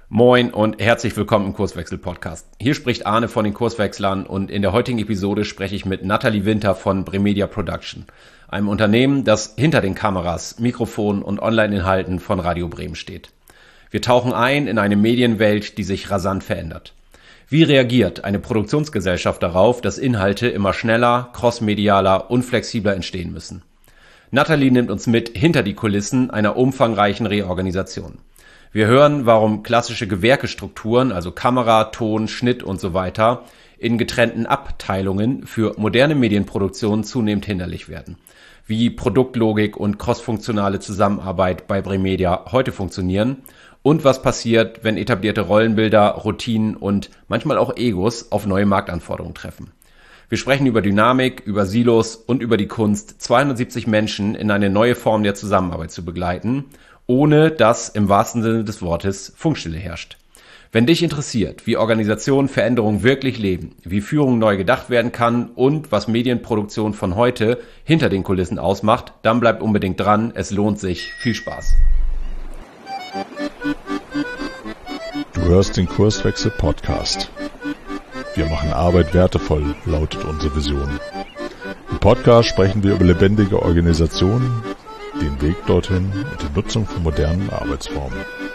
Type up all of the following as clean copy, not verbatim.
Moin und herzlich willkommen im Kurswechsel-Podcast. Hier spricht Arne von den Kurswechslern und in der heutigen Episode spreche ich mit Nathalie Winter von Bremedia Production, einem Unternehmen, das hinter den Kameras, Mikrofonen und Online-Inhalten von Radio Bremen steht. Wir tauchen ein in eine Medienwelt, die sich rasant verändert. Wie reagiert eine Produktionsgesellschaft darauf, dass Inhalte immer schneller, crossmedialer und flexibler entstehen müssen? Nathalie nimmt uns mit hinter die Kulissen einer umfangreichen Reorganisation. Wir hören, warum klassische Gewerkestrukturen, also Kamera, Ton, Schnitt und so weiter, in getrennten Abteilungen für moderne Medienproduktion zunehmend hinderlich werden. Wie Produktlogik und crossfunktionale Zusammenarbeit bei Bremedia heute funktionieren und was passiert, wenn etablierte Rollenbilder, Routinen und manchmal auch Egos auf neue Marktanforderungen treffen. Wir sprechen über Dynamik, über Silos und über die Kunst, 270 Menschen in eine neue Form der Zusammenarbeit zu begleiten, ohne dass im wahrsten Sinne des Wortes Funkstille herrscht. Wenn dich interessiert, wie Organisationen Veränderungen wirklich leben, wie Führung neu gedacht werden kann und was Medienproduktion von heute hinter den Kulissen ausmacht, dann bleib unbedingt dran, es lohnt sich. Viel Spaß. Du hörst den Kurswechsel-Podcast. Wir machen Arbeit wertevoll, lautet unsere Vision. Im Podcast sprechen wir über lebendige Organisationen, den Weg dorthin und die Nutzung von modernen Arbeitsformen.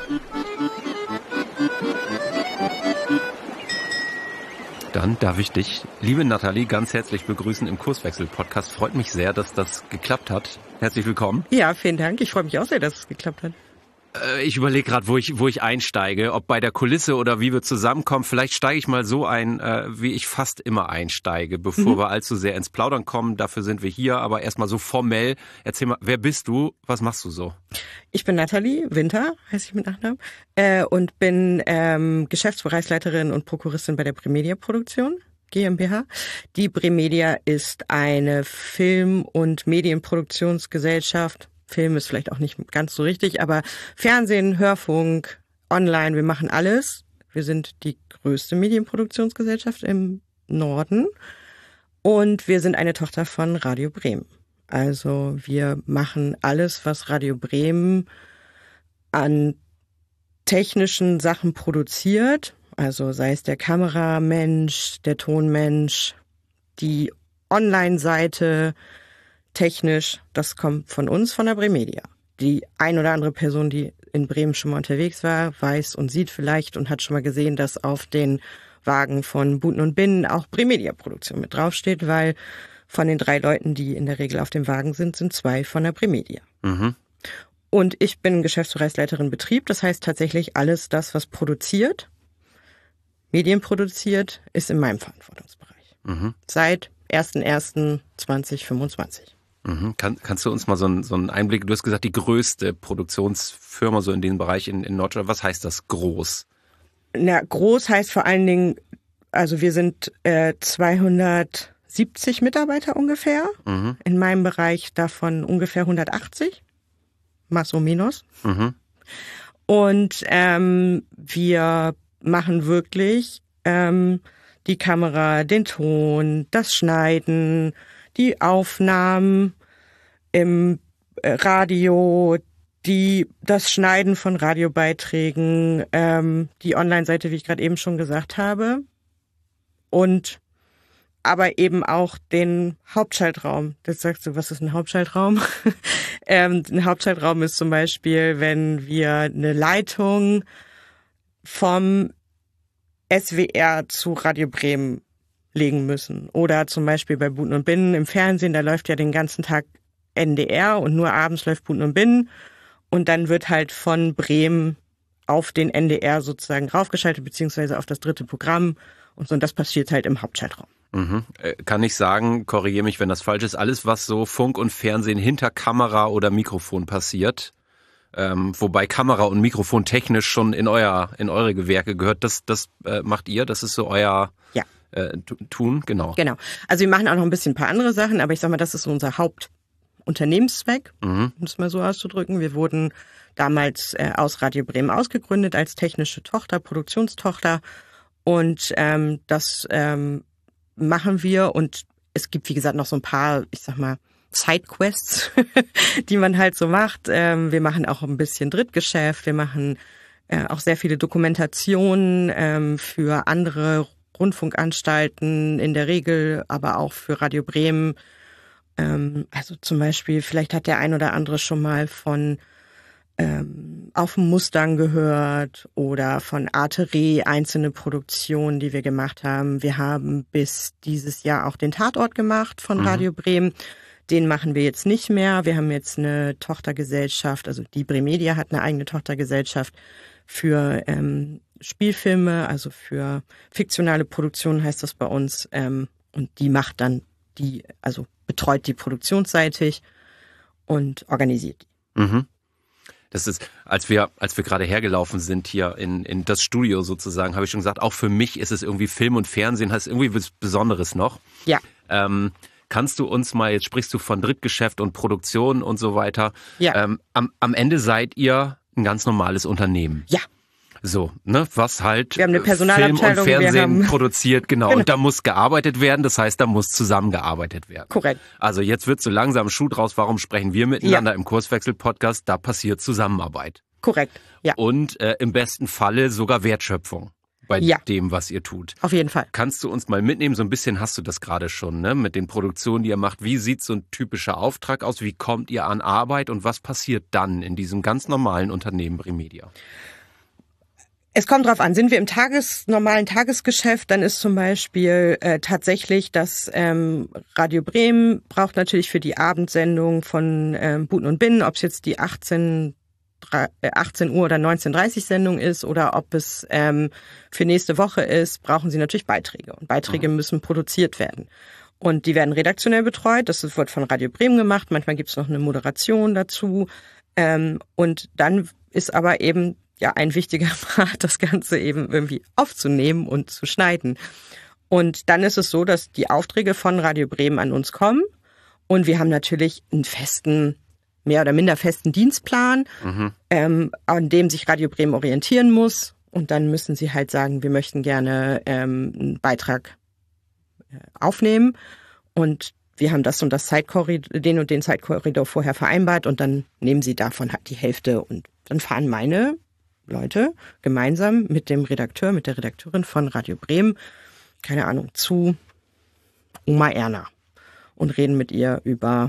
Dann darf ich dich, liebe Nathalie, ganz herzlich begrüßen im Kurswechsel-Podcast. Freut mich sehr, dass das geklappt hat. Herzlich willkommen. Ja, vielen Dank. Ich freue mich auch sehr, dass es geklappt hat. Ich überlege gerade, wo ich einsteige, ob bei der Kulisse oder wie wir zusammenkommen. Vielleicht steige ich mal so ein, wie ich fast immer einsteige, bevor wir allzu sehr ins Plaudern kommen. Dafür sind wir hier, aber erstmal so formell. Erzähl mal, wer bist du? Was machst du so? Ich bin Nathalie Winter, heiße ich mit Nachnamen, und bin Geschäftsbereichsleiterin und Prokuristin bei der Bremedia Produktion GmbH. Die Bremedia ist eine Film- und Medienproduktionsgesellschaft. Film ist vielleicht auch nicht ganz so richtig, aber Fernsehen, Hörfunk, Online, wir machen alles. Wir sind die größte Medienproduktionsgesellschaft im Norden und wir sind eine Tochter von Radio Bremen. Also wir machen alles, was Radio Bremen an technischen Sachen produziert, also sei es der Kameramensch, der Tonmensch, die Online-Seite, technisch, das kommt von uns, von der Bremedia. Die ein oder andere Person, die in Bremen schon mal unterwegs war, weiß und sieht vielleicht und hat schon mal gesehen, dass auf den Wagen von Buten und Binnen auch Bremedia-Produktion mit draufsteht, weil von den 3 Leuten, die in der Regel auf dem Wagen sind 2 von der Bremedia. Mhm. Und ich bin Geschäftsbereichsleiterin Betrieb, das heißt tatsächlich alles das, was produziert, Medien produziert, ist in meinem Verantwortungsbereich. Mhm. Seit 01.01.2025. Mhm. Kannst du uns mal so einen Einblick, du hast gesagt, die größte Produktionsfirma so in dem Bereich in Norddeutschland, was heißt das groß? Na, groß heißt vor allen Dingen, also wir sind 270 Mitarbeiter ungefähr, in meinem Bereich davon ungefähr 180, más o menos. Mhm. Und wir machen wirklich die Kamera, den Ton, das Schneiden, die Aufnahmen im Radio, das Schneiden von Radiobeiträgen, die Online-Seite, wie ich gerade eben schon gesagt habe, und aber eben auch den Hauptschaltraum. Jetzt sagst du, was ist ein Hauptschaltraum? Ein Hauptschaltraum ist zum Beispiel, wenn wir eine Leitung vom SWR zu Radio Bremen legen müssen. Oder zum Beispiel bei Buten und Binnen im Fernsehen, da läuft ja den ganzen Tag NDR und nur abends läuft Buten und Binnen. Und dann wird halt von Bremen auf den NDR sozusagen raufgeschaltet, beziehungsweise auf das 3. Programm. Und so, und das passiert halt im Hauptschaltraum. Mhm. Kann ich sagen, korrigiere mich, wenn das falsch ist, alles, was so Funk und Fernsehen hinter Kamera oder Mikrofon passiert, wobei Kamera und Mikrofon technisch schon in eure Gewerke gehört, das macht ihr, das ist so euer Tun, genau. Genau. Also wir machen auch noch ein paar andere Sachen, aber ich sag mal, das ist so unser Hauptunternehmenszweck, um es mal so auszudrücken. Wir wurden damals aus Radio Bremen ausgegründet als technische Tochter, Produktionstochter, und das machen wir, und es gibt, wie gesagt, noch so ein paar, ich sag mal, Sidequests, die man halt so macht. Wir machen auch ein bisschen Drittgeschäft, wir machen auch sehr viele Dokumentationen für andere Rundfunkanstalten in der Regel, aber auch für Radio Bremen. Also zum Beispiel, vielleicht hat der ein oder andere schon mal von Auf dem Mustang gehört oder von Arte Re, einzelne Produktionen, die wir gemacht haben. Wir haben bis dieses Jahr auch den Tatort gemacht von Radio Bremen. Den machen wir jetzt nicht mehr. Wir haben jetzt eine Tochtergesellschaft, also die Bremedia hat eine eigene Tochtergesellschaft für Spielfilme, also für fiktionale Produktionen heißt das bei uns. Und die macht dann also betreut die produktionsseitig und organisiert die. Mhm. Das ist, als wir gerade hergelaufen sind hier in das Studio sozusagen, habe ich schon gesagt, auch für mich ist es irgendwie Film und Fernsehen, heißt irgendwie was Besonderes noch. Ja. Kannst du uns mal, jetzt sprichst du von Drittgeschäft und Produktion und so weiter. Ja. Am Ende seid ihr ein ganz normales Unternehmen. Ja. So, ne, was halt wir haben eine Film Personalabteilung, und Fernsehen produziert, genau. Und da muss gearbeitet werden, das heißt, da muss zusammengearbeitet werden. Korrekt. Also jetzt wird so langsam Schuh draus, warum sprechen wir miteinander im Kurswechsel-Podcast? Da passiert Zusammenarbeit. Korrekt, ja. Und im besten Falle sogar Wertschöpfung bei dem, was ihr tut. Auf jeden Fall. Kannst du uns mal mitnehmen, so ein bisschen hast du das gerade schon, ne, mit den Produktionen, die ihr macht. Wie sieht so ein typischer Auftrag aus? Wie kommt ihr an Arbeit und was passiert dann in diesem ganz normalen Unternehmen Bremedia? Es kommt drauf an, sind wir im normalen Tagesgeschäft, dann ist zum Beispiel tatsächlich, dass Radio Bremen braucht natürlich für die Abendsendung von Buten und Binnen, ob es jetzt die 18 Uhr oder 19:30 Sendung ist oder ob es für nächste Woche ist, brauchen sie natürlich Beiträge. Und Beiträge müssen produziert werden. Und die werden redaktionell betreut, das wird von Radio Bremen gemacht, manchmal gibt es noch eine Moderation dazu. Und dann ist aber eben ein wichtiger Part, das Ganze eben irgendwie aufzunehmen und zu schneiden. Und dann ist es so, dass die Aufträge von Radio Bremen an uns kommen und wir haben natürlich einen mehr oder minder festen Dienstplan, an dem sich Radio Bremen orientieren muss. Und dann müssen sie halt sagen, wir möchten gerne einen Beitrag aufnehmen und wir haben das und das den und den Zeitkorridor vorher vereinbart und dann nehmen sie davon halt die Hälfte und dann fahren meine Leute gemeinsam mit dem Redakteur, mit der Redakteurin von Radio Bremen, keine Ahnung, zu Oma Erna und reden mit ihr über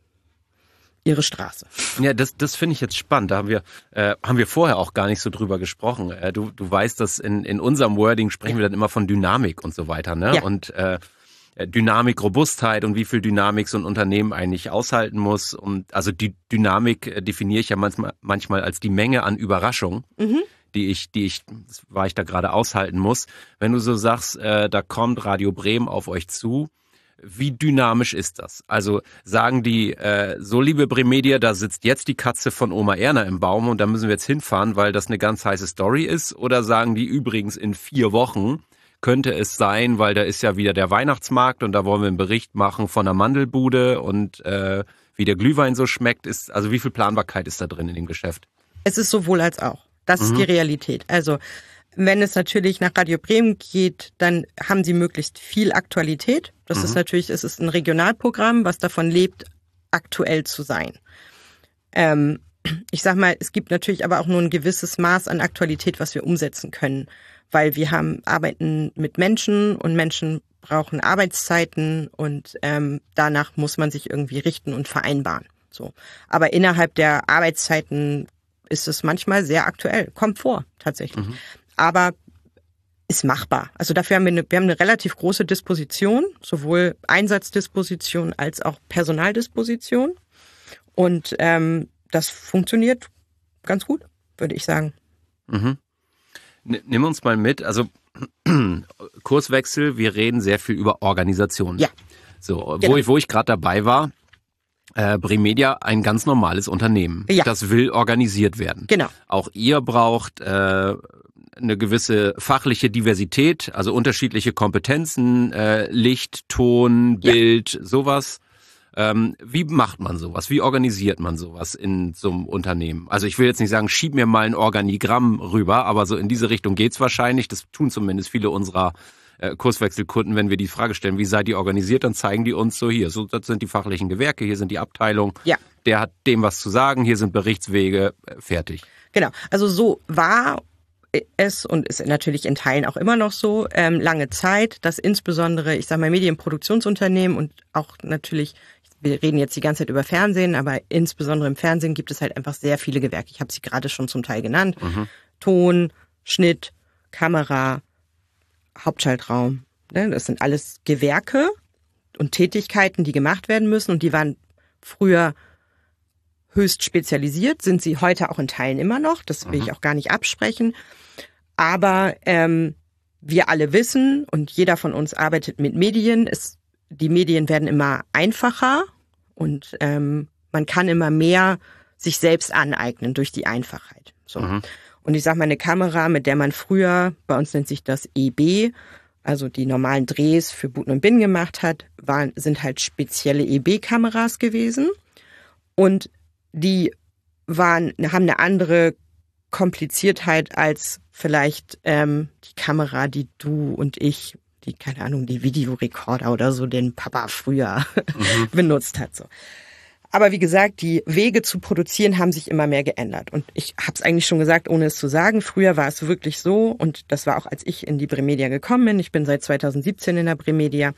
ihre Straße. Ja, das finde ich jetzt spannend. Da haben wir vorher auch gar nicht so drüber gesprochen. Du weißt, dass in unserem Wording sprechen wir dann immer von Dynamik und so weiter, ne? Ja. Und Dynamik, Robustheit und wie viel Dynamik so ein Unternehmen eigentlich aushalten muss. Und also die Dynamik definiere ich ja manchmal als die Menge an Überraschung, die ich, das war ich da gerade aushalten muss. Wenn du so sagst, da kommt Radio Bremen auf euch zu, wie dynamisch ist das? Also sagen die, so liebe Bremedia, da sitzt jetzt die Katze von Oma Erna im Baum und da müssen wir jetzt hinfahren, weil das eine ganz heiße Story ist? Oder sagen die übrigens in 4 Wochen könnte es sein, weil da ist ja wieder der Weihnachtsmarkt und da wollen wir einen Bericht machen von der Mandelbude und wie der Glühwein so schmeckt, also wie viel Planbarkeit ist da drin in dem Geschäft? Es ist sowohl als auch. Das ist die Realität. Also wenn es natürlich nach Radio Bremen geht, dann haben sie möglichst viel Aktualität. Das ist natürlich, es ist ein Regionalprogramm, was davon lebt, aktuell zu sein. Ich sag mal, es gibt natürlich aber auch nur ein gewisses Maß an Aktualität, was wir umsetzen können. Weil wir arbeiten mit Menschen und Menschen brauchen Arbeitszeiten und danach muss man sich irgendwie richten und vereinbaren. So. Aber innerhalb der Arbeitszeiten ist es manchmal sehr aktuell, kommt vor tatsächlich. Aber ist machbar. Also dafür haben wir haben eine relativ große Disposition, sowohl Einsatzdisposition als auch Personaldisposition. Und das funktioniert ganz gut, würde ich sagen. Nimm uns mal mit, also Kurswechsel, wir reden sehr viel über Organisation. Ja. So, Genau. wo ich gerade dabei war, Bremedia, ein ganz normales Unternehmen. Ja. Das will organisiert werden. Genau. Auch ihr braucht eine gewisse fachliche Diversität, also unterschiedliche Kompetenzen, Licht, Ton, Bild, sowas. Wie macht man sowas? Wie organisiert man sowas in so einem Unternehmen? Also ich will jetzt nicht sagen, schieb mir mal ein Organigramm rüber, aber so in diese Richtung geht's wahrscheinlich. Das tun zumindest viele unserer Kurswechselkunden, wenn wir die Frage stellen, wie seid ihr organisiert, dann zeigen die uns so hier, so das sind die fachlichen Gewerke, hier sind die Abteilungen, der hat dem was zu sagen, hier sind Berichtswege, fertig. Genau, also so war es und ist natürlich in Teilen auch immer noch so, lange Zeit, dass insbesondere, ich sag mal, Medienproduktionsunternehmen und auch natürlich, wir reden jetzt die ganze Zeit über Fernsehen, aber insbesondere im Fernsehen gibt es halt einfach sehr viele Gewerke. Ich habe sie gerade schon zum Teil genannt. Ton, Schnitt, Kamera, Hauptschaltraum. Ne? Das sind alles Gewerke und Tätigkeiten, die gemacht werden müssen. Und die waren früher höchst spezialisiert, sind sie heute auch in Teilen immer noch. Das will ich auch gar nicht absprechen. Aber wir alle wissen, und jeder von uns arbeitet mit Medien, die Medien werden immer einfacher und man kann immer mehr sich selbst aneignen durch die Einfachheit. So. Und ich sag mal, eine Kamera, mit der man früher, bei uns nennt sich das EB, also die normalen Drehs für Booten und Binnen gemacht hat, sind halt spezielle EB-Kameras gewesen. Und die haben eine andere Kompliziertheit als vielleicht die Kamera, die du und ich, die, keine Ahnung, die Videorekorder oder so, den Papa früher benutzt hat. So. Aber wie gesagt, die Wege zu produzieren haben sich immer mehr geändert. Und ich habe es eigentlich schon gesagt, ohne es zu sagen. Früher war es wirklich so, und das war auch, als ich in die Bremedia gekommen bin, ich bin seit 2017 in der Bremedia,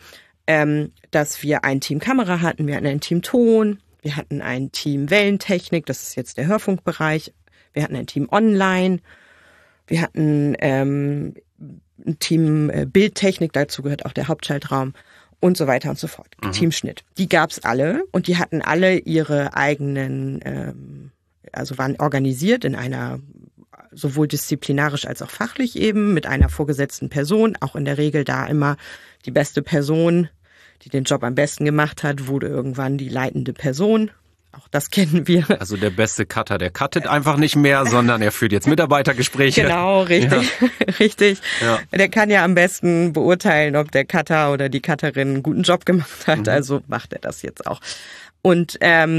dass wir ein Team Kamera hatten, wir hatten ein Team Ton, wir hatten ein Team Wellentechnik, das ist jetzt der Hörfunkbereich, wir hatten ein Team Online, wir hatten ein Team Bildtechnik, dazu gehört auch der Hauptschaltraum. Und so weiter und so fort. Teamschnitt. Die gab's alle und die hatten alle ihre eigenen, also waren organisiert in einer, sowohl disziplinarisch als auch fachlich eben, mit einer vorgesetzten Person, auch in der Regel da immer die beste Person, die den Job am besten gemacht hat, wurde irgendwann die leitende Person. Auch das kennen wir. Also der beste Cutter, der cuttet einfach nicht mehr, sondern er führt jetzt Mitarbeitergespräche. Genau, richtig, richtig. Ja. Der kann ja am besten beurteilen, ob der Cutter oder die Cutterin einen guten Job gemacht hat. Also macht er das jetzt auch. Und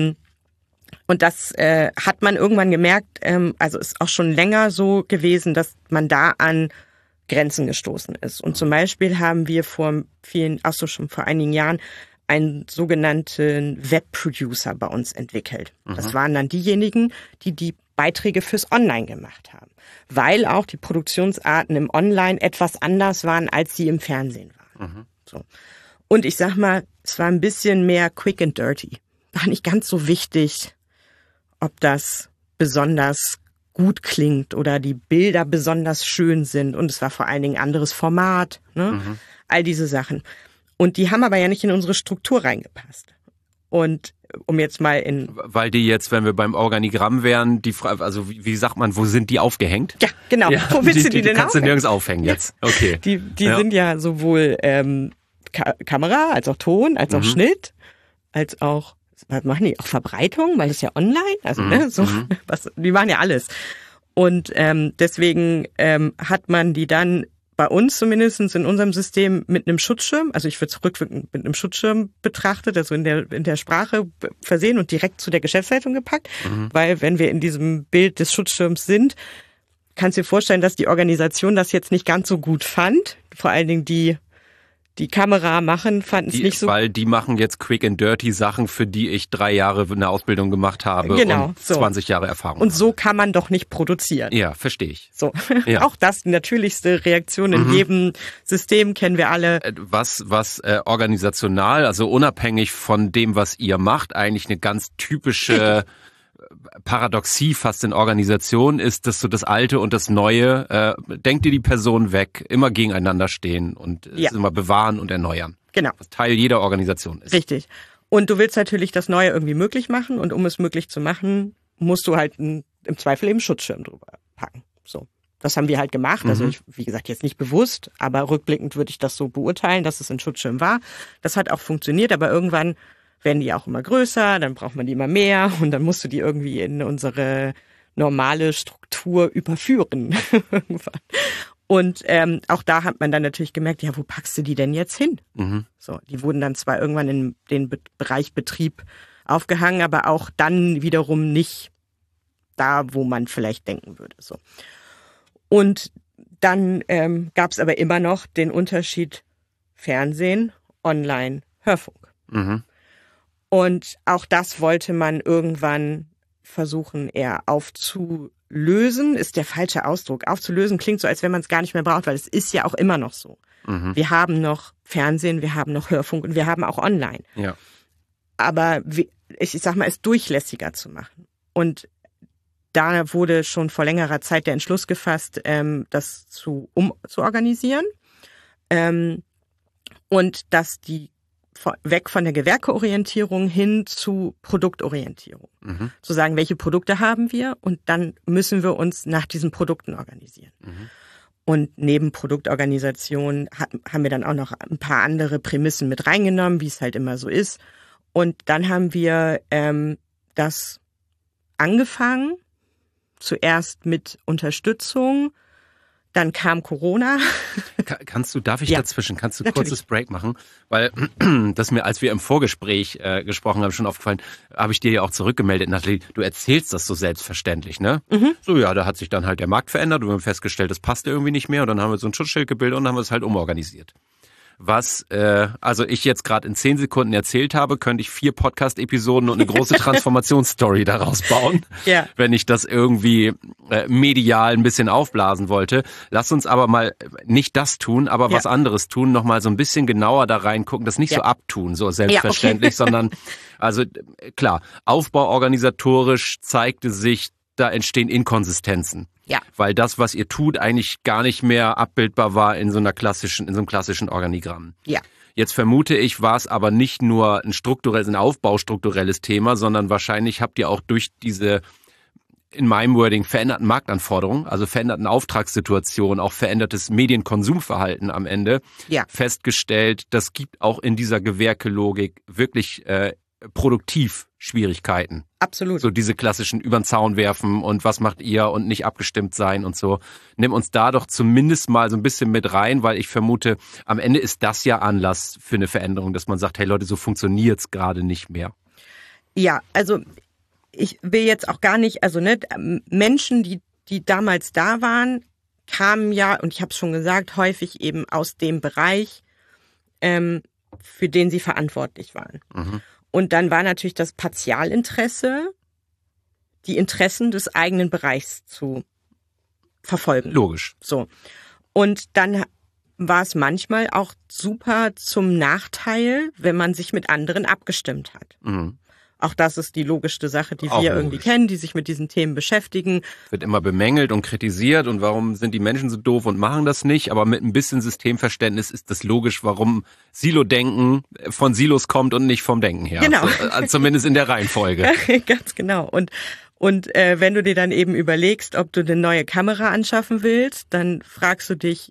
das hat man irgendwann gemerkt, also ist auch schon länger so gewesen, dass man da an Grenzen gestoßen ist. Und zum Beispiel haben wir schon vor einigen Jahren, einen sogenannten Webproducer bei uns entwickelt. Das waren dann diejenigen, die Beiträge fürs Online gemacht haben, weil auch die Produktionsarten im Online etwas anders waren, als sie im Fernsehen waren. So. Und ich sag mal, es war ein bisschen mehr quick and dirty. War nicht ganz so wichtig, ob das besonders gut klingt oder die Bilder besonders schön sind. Und es war vor allen Dingen ein anderes Format, ne? All diese Sachen. Und die haben aber ja nicht in unsere Struktur reingepasst. Und um jetzt mal Weil die jetzt, wenn wir beim Organigramm wären, die Frage, also wie sagt man, wo sind die aufgehängt? Ja, genau. Ja, wo willst du die denn aufhängen? Kannst du nirgends aufhängen jetzt. Okay. Die sind ja sowohl Kamera, als auch Ton, als auch Schnitt, als auch, was machen die? Auch Verbreitung, weil das ist ja online. Also die machen ja alles. Und deswegen hat man die dann bei uns zumindest in unserem System mit einem Schutzschirm, also ich würde es rückwirkend mit einem Schutzschirm betrachtet, also in der Sprache versehen und direkt zu der Geschäftsleitung gepackt, weil wenn wir in diesem Bild des Schutzschirms sind, kannst du dir vorstellen, dass die Organisation das jetzt nicht ganz so gut fand, vor allen Dingen die Kamera machen, fanden es nicht so. Weil die machen jetzt quick and dirty Sachen, für die ich 3 Jahre eine Ausbildung gemacht habe und 20 Jahre Erfahrung. Und so kann man doch nicht produzieren. Ja, verstehe ich. So, ja. Auch das die natürlichste Reaktion in jedem System, kennen wir alle. Was organisational, also unabhängig von dem, was ihr macht, eigentlich eine ganz typische Paradoxie fast in Organisationen ist, dass so das Alte und das Neue, denkt ihr die Person weg, immer gegeneinander stehen und es immer bewahren und erneuern. Genau. Was Teil jeder Organisation ist. Richtig. Und du willst natürlich das Neue irgendwie möglich machen und um es möglich zu machen, musst du halt im Zweifel eben Schutzschirm drüber packen. So. Das haben wir halt gemacht. Also wie gesagt, jetzt nicht bewusst, aber rückblickend würde ich das so beurteilen, dass es ein Schutzschirm war. Das hat auch funktioniert, aber irgendwann werden die auch immer größer, dann braucht man die immer mehr und dann musst du die irgendwie in unsere normale Struktur überführen. Und auch da hat man dann natürlich gemerkt, ja, wo packst du die denn jetzt hin? So, die wurden dann zwar irgendwann in den Bereich Betrieb aufgehangen, aber auch dann wiederum nicht da, wo man vielleicht denken würde. So. Und dann gab es aber immer noch den Unterschied Fernsehen, Online, Hörfunk. Und auch das wollte man irgendwann versuchen, eher aufzulösen ist der falsche Ausdruck. Aufzulösen klingt so, als wenn man es gar nicht mehr braucht, weil es ist ja auch immer noch so. Wir haben noch Fernsehen, wir haben noch Hörfunk und wir haben auch online. Ja. Aber ich sag mal, es durchlässiger zu machen. Und da wurde schon vor längerer Zeit der Entschluss gefasst, das zu organisieren. Und dass die weg von der Gewerkeorientierung hin zu Produktorientierung. Zu sagen, welche Produkte haben wir und dann müssen wir uns nach diesen Produkten organisieren. Und neben Produktorganisation haben wir dann auch noch ein paar andere Prämissen mit reingenommen, wie es halt immer so ist. Und dann haben wir das angefangen, zuerst mit Unterstützung, dann kam Corona. Darf ich dazwischen, kannst du ein kurzes Break machen? Weil das mir, als wir im Vorgespräch gesprochen haben, schon aufgefallen, habe ich dir ja auch zurückgemeldet, Nathalie, du erzählst das so selbstverständlich, ne? So, ja, da hat sich dann halt der Markt verändert und wir haben festgestellt, das passte irgendwie nicht mehr und dann haben wir so ein Schutzschild gebildet und dann haben wir es halt umorganisiert. Was also ich jetzt gerade in 10 Sekunden erzählt habe, könnte ich 4 Podcast-Episoden und eine große Transformationsstory daraus bauen, wenn ich das irgendwie medial ein bisschen aufblasen wollte. Lass uns aber mal nicht das tun, aber was anderes tun, nochmal so ein bisschen genauer da reingucken, das nicht so abtun, so selbstverständlich, sondern also klar, aufbauorganisatorisch zeigte sich, da entstehen Inkonsistenzen. Ja. Weil das, was ihr tut, eigentlich gar nicht mehr abbildbar war in so einem klassischen Organigramm. Ja. Jetzt vermute ich, war es aber nicht nur ein aufbaustrukturelles Thema, sondern wahrscheinlich habt ihr auch durch diese, in meinem Wording, veränderten Marktanforderungen, also veränderten Auftragssituationen, auch verändertes Medienkonsumverhalten am Ende, festgestellt, das gibt auch in dieser Gewerkelogik wirklich produktiv Schwierigkeiten. Absolut. So diese klassischen übern Zaun werfen und was macht ihr und nicht abgestimmt sein und so. Nimm uns da doch zumindest mal so ein bisschen mit rein, weil ich vermute, am Ende ist das ja Anlass für eine Veränderung, dass man sagt, hey Leute, so funktioniert's gerade nicht mehr. Ja, also ich will jetzt auch gar nicht, also ne, Menschen, die damals da waren, kamen ja, und ich habe es schon gesagt, häufig eben aus dem Bereich, für den sie verantwortlich waren. Und dann war natürlich das Partialinteresse, die Interessen des eigenen Bereichs zu verfolgen. Logisch. So. Und dann war es manchmal auch super zum Nachteil, wenn man sich mit anderen abgestimmt hat. Auch das ist die logischste Sache, die wir irgendwie kennen, die sich mit diesen Themen beschäftigen. Wird immer bemängelt und kritisiert und warum sind die Menschen so doof und machen das nicht, aber mit ein bisschen Systemverständnis ist das logisch, warum Silo-Denken von Silos kommt und nicht vom Denken her. Genau. Also, zumindest in der Reihenfolge. Ganz genau. Und wenn du dir dann eben überlegst, ob du eine neue Kamera anschaffen willst, dann fragst du dich,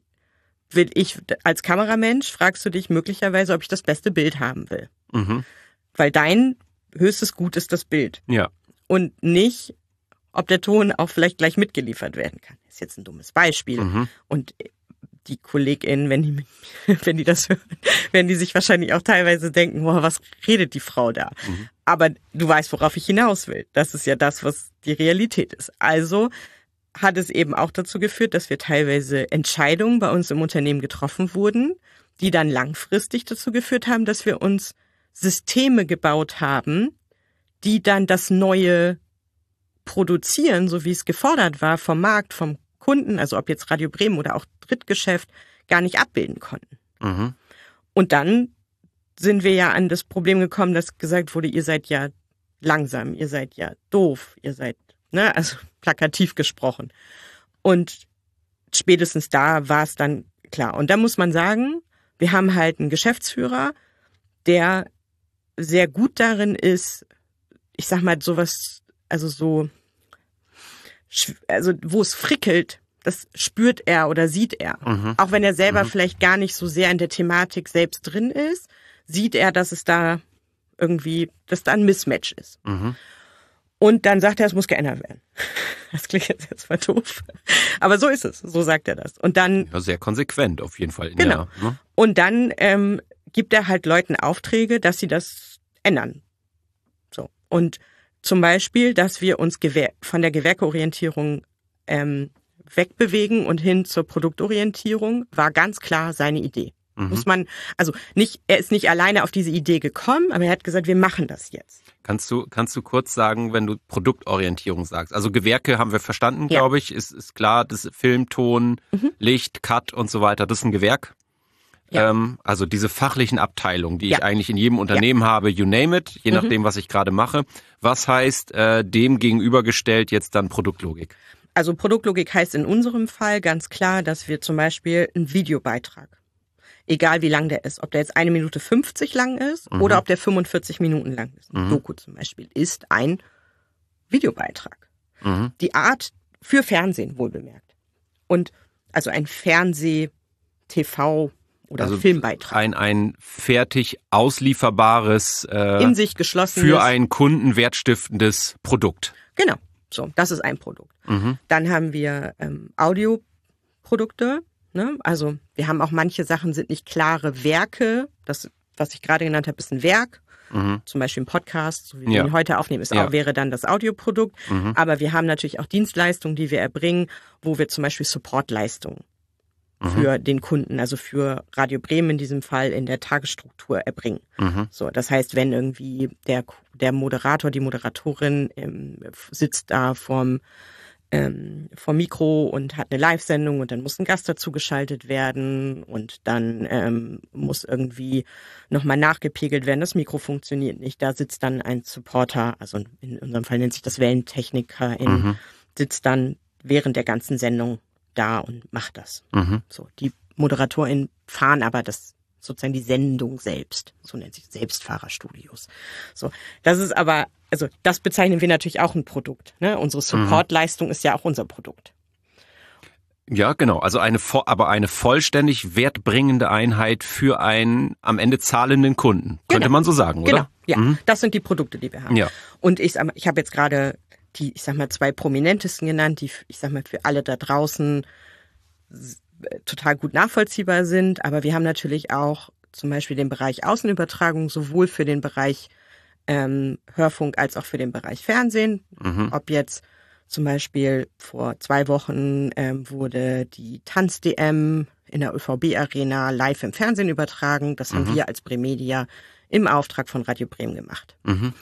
als Kameramensch, fragst du dich möglicherweise, ob ich das beste Bild haben will. Weil dein höchstes Gut ist das Bild. Ja. Und nicht, ob der Ton auch vielleicht gleich mitgeliefert werden kann. Ist jetzt ein dummes Beispiel. Und die KollegInnen, wenn die das hören, werden die sich wahrscheinlich auch teilweise denken, boah, was redet die Frau da? Aber du weißt, worauf ich hinaus will. Das ist ja das, was die Realität ist. Also hat es eben auch dazu geführt, dass wir teilweise Entscheidungen bei uns im Unternehmen getroffen wurden, die dann langfristig dazu geführt haben, dass wir uns Systeme gebaut haben, die dann das Neue produzieren, so wie es gefordert war vom Markt, vom Kunden, also ob jetzt Radio Bremen oder auch Drittgeschäft, gar nicht abbilden konnten. Und dann sind wir ja an das Problem gekommen, dass gesagt wurde, ihr seid ja langsam, ihr seid ja doof, ihr seid, ne, also plakativ gesprochen. Und spätestens da war es dann klar. Und da muss man sagen, wir haben halt einen Geschäftsführer, der sehr gut darin ist, ich sag mal sowas, also wo es frickelt, das spürt er oder sieht er. Auch wenn er selber vielleicht gar nicht so sehr in der Thematik selbst drin ist, sieht er, dass es da irgendwie, dass da ein Mismatch ist. Und dann sagt er, es muss geändert werden. Das klingt jetzt erstmal doof. Aber so ist es. So sagt er das. Und dann. Ja, sehr konsequent auf jeden Fall. Genau. Ja, ne? Und dann gibt er halt Leuten Aufträge, dass sie das ändern. So. Und zum Beispiel, dass wir uns von der Gewerkeorientierung wegbewegen und hin zur Produktorientierung, war ganz klar seine Idee. Muss man, also nicht, er ist nicht alleine auf diese Idee gekommen, aber er hat gesagt, wir machen das jetzt. Kannst du kurz sagen, wenn du Produktorientierung sagst? Also Gewerke haben wir verstanden, glaube ich, ist klar, das Film, Ton, Licht, Cut und so weiter, das ist ein Gewerk. Ja. Also diese fachlichen Abteilungen, die ich eigentlich in jedem Unternehmen habe, you name it, je nachdem, was ich gerade mache. Was heißt dem gegenübergestellt jetzt dann Produktlogik? Also Produktlogik heißt in unserem Fall ganz klar, dass wir zum Beispiel einen Videobeitrag, egal wie lang der ist, ob der jetzt 1 Minute 50 lang ist oder ob der 45 Minuten lang ist. Ein Doku zum Beispiel ist ein Videobeitrag. Die Art für Fernsehen wohlbemerkt. Und also ein Fernseh-TV oder also Filmbeitrag. Ein fertig auslieferbares, in sich geschlossenes, für einen Kunden wertstiftendes Produkt. Genau, so, das ist ein Produkt. Dann haben wir Audioprodukte. Ne? Also wir haben auch manche Sachen sind nicht klare Werke. Das, was ich gerade genannt habe, ist ein Werk. Zum Beispiel ein Podcast, so wie wir ihn heute aufnehmen, wäre dann das Audioprodukt. Aber wir haben natürlich auch Dienstleistungen, die wir erbringen, wo wir zum Beispiel Supportleistungen für den Kunden, also für Radio Bremen in diesem Fall in der Tagesstruktur erbringen. So, das heißt, wenn irgendwie der Moderator, die Moderatorin sitzt da vom Mikro und hat eine Live-Sendung und dann muss ein Gast dazu geschaltet werden und dann muss irgendwie nochmal nachgepegelt werden, das Mikro funktioniert nicht. Da sitzt dann ein Supporter, also in unserem Fall nennt sich das Wellentechniker, sitzt dann während der ganzen Sendung da und macht das. So, die ModeratorInnen fahren aber sozusagen die Sendung selbst. So nennt sich Selbstfahrerstudios. So, das ist aber, also das bezeichnen wir natürlich auch ein Produkt. Ne? Unsere Supportleistung ist ja auch unser Produkt. Ja, genau. Also eine vollständig wertbringende Einheit für einen am Ende zahlenden Kunden. Könnte man so sagen, oder? Genau, ja. Das sind die Produkte, die wir haben. Ja. Und ich habe jetzt gerade die, 2 prominentesten genannt, die, für alle da draußen total gut nachvollziehbar sind. Aber wir haben natürlich auch zum Beispiel den Bereich Außenübertragung, sowohl für den Bereich Hörfunk als auch für den Bereich Fernsehen. Ob jetzt zum Beispiel vor 2 Wochen wurde die Tanz-DM in der ÖVB-Arena live im Fernsehen übertragen. Das haben wir als Bremedia im Auftrag von Radio Bremen gemacht.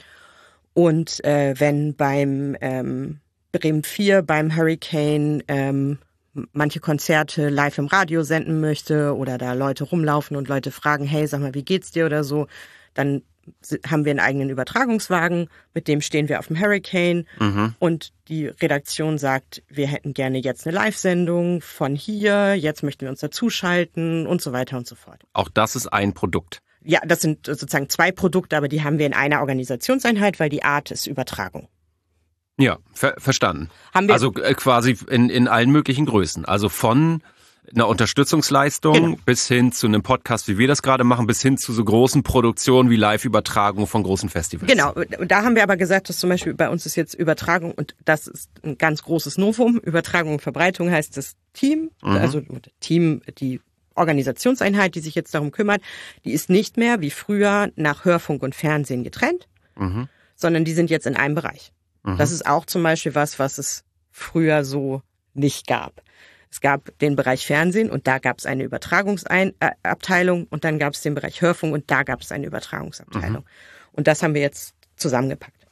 Und wenn beim Bremen 4, beim Hurricane manche Konzerte live im Radio senden möchte oder da Leute rumlaufen und Leute fragen, hey, sag mal, wie geht's dir oder so, dann haben wir einen eigenen Übertragungswagen, mit dem stehen wir auf dem Hurricane und die Redaktion sagt, wir hätten gerne jetzt eine Live-Sendung von hier, jetzt möchten wir uns dazuschalten und so weiter und so fort. Auch das ist ein Produkt. Ja, das sind sozusagen 2 Produkte, aber die haben wir in einer Organisationseinheit, weil die Art ist Übertragung. Ja, verstanden. Also quasi in allen möglichen Größen. Also von einer Unterstützungsleistung bis hin zu einem Podcast, wie wir das gerade machen, bis hin zu so großen Produktionen wie Live-Übertragungen von großen Festivals. Genau, da haben wir aber gesagt, dass zum Beispiel bei uns ist jetzt Übertragung und das ist ein ganz großes Novum. Übertragung und Verbreitung heißt das Team, also Team, die Organisationseinheit, die sich jetzt darum kümmert, die ist nicht mehr wie früher nach Hörfunk und Fernsehen getrennt, sondern die sind jetzt in einem Bereich. Das ist auch zum Beispiel was es früher so nicht gab. Es gab den Bereich Fernsehen und da gab es eine Übertragungsabteilung und dann gab es den Bereich Hörfunk und da gab es eine Übertragungsabteilung. Und das haben wir jetzt zusammengepackt.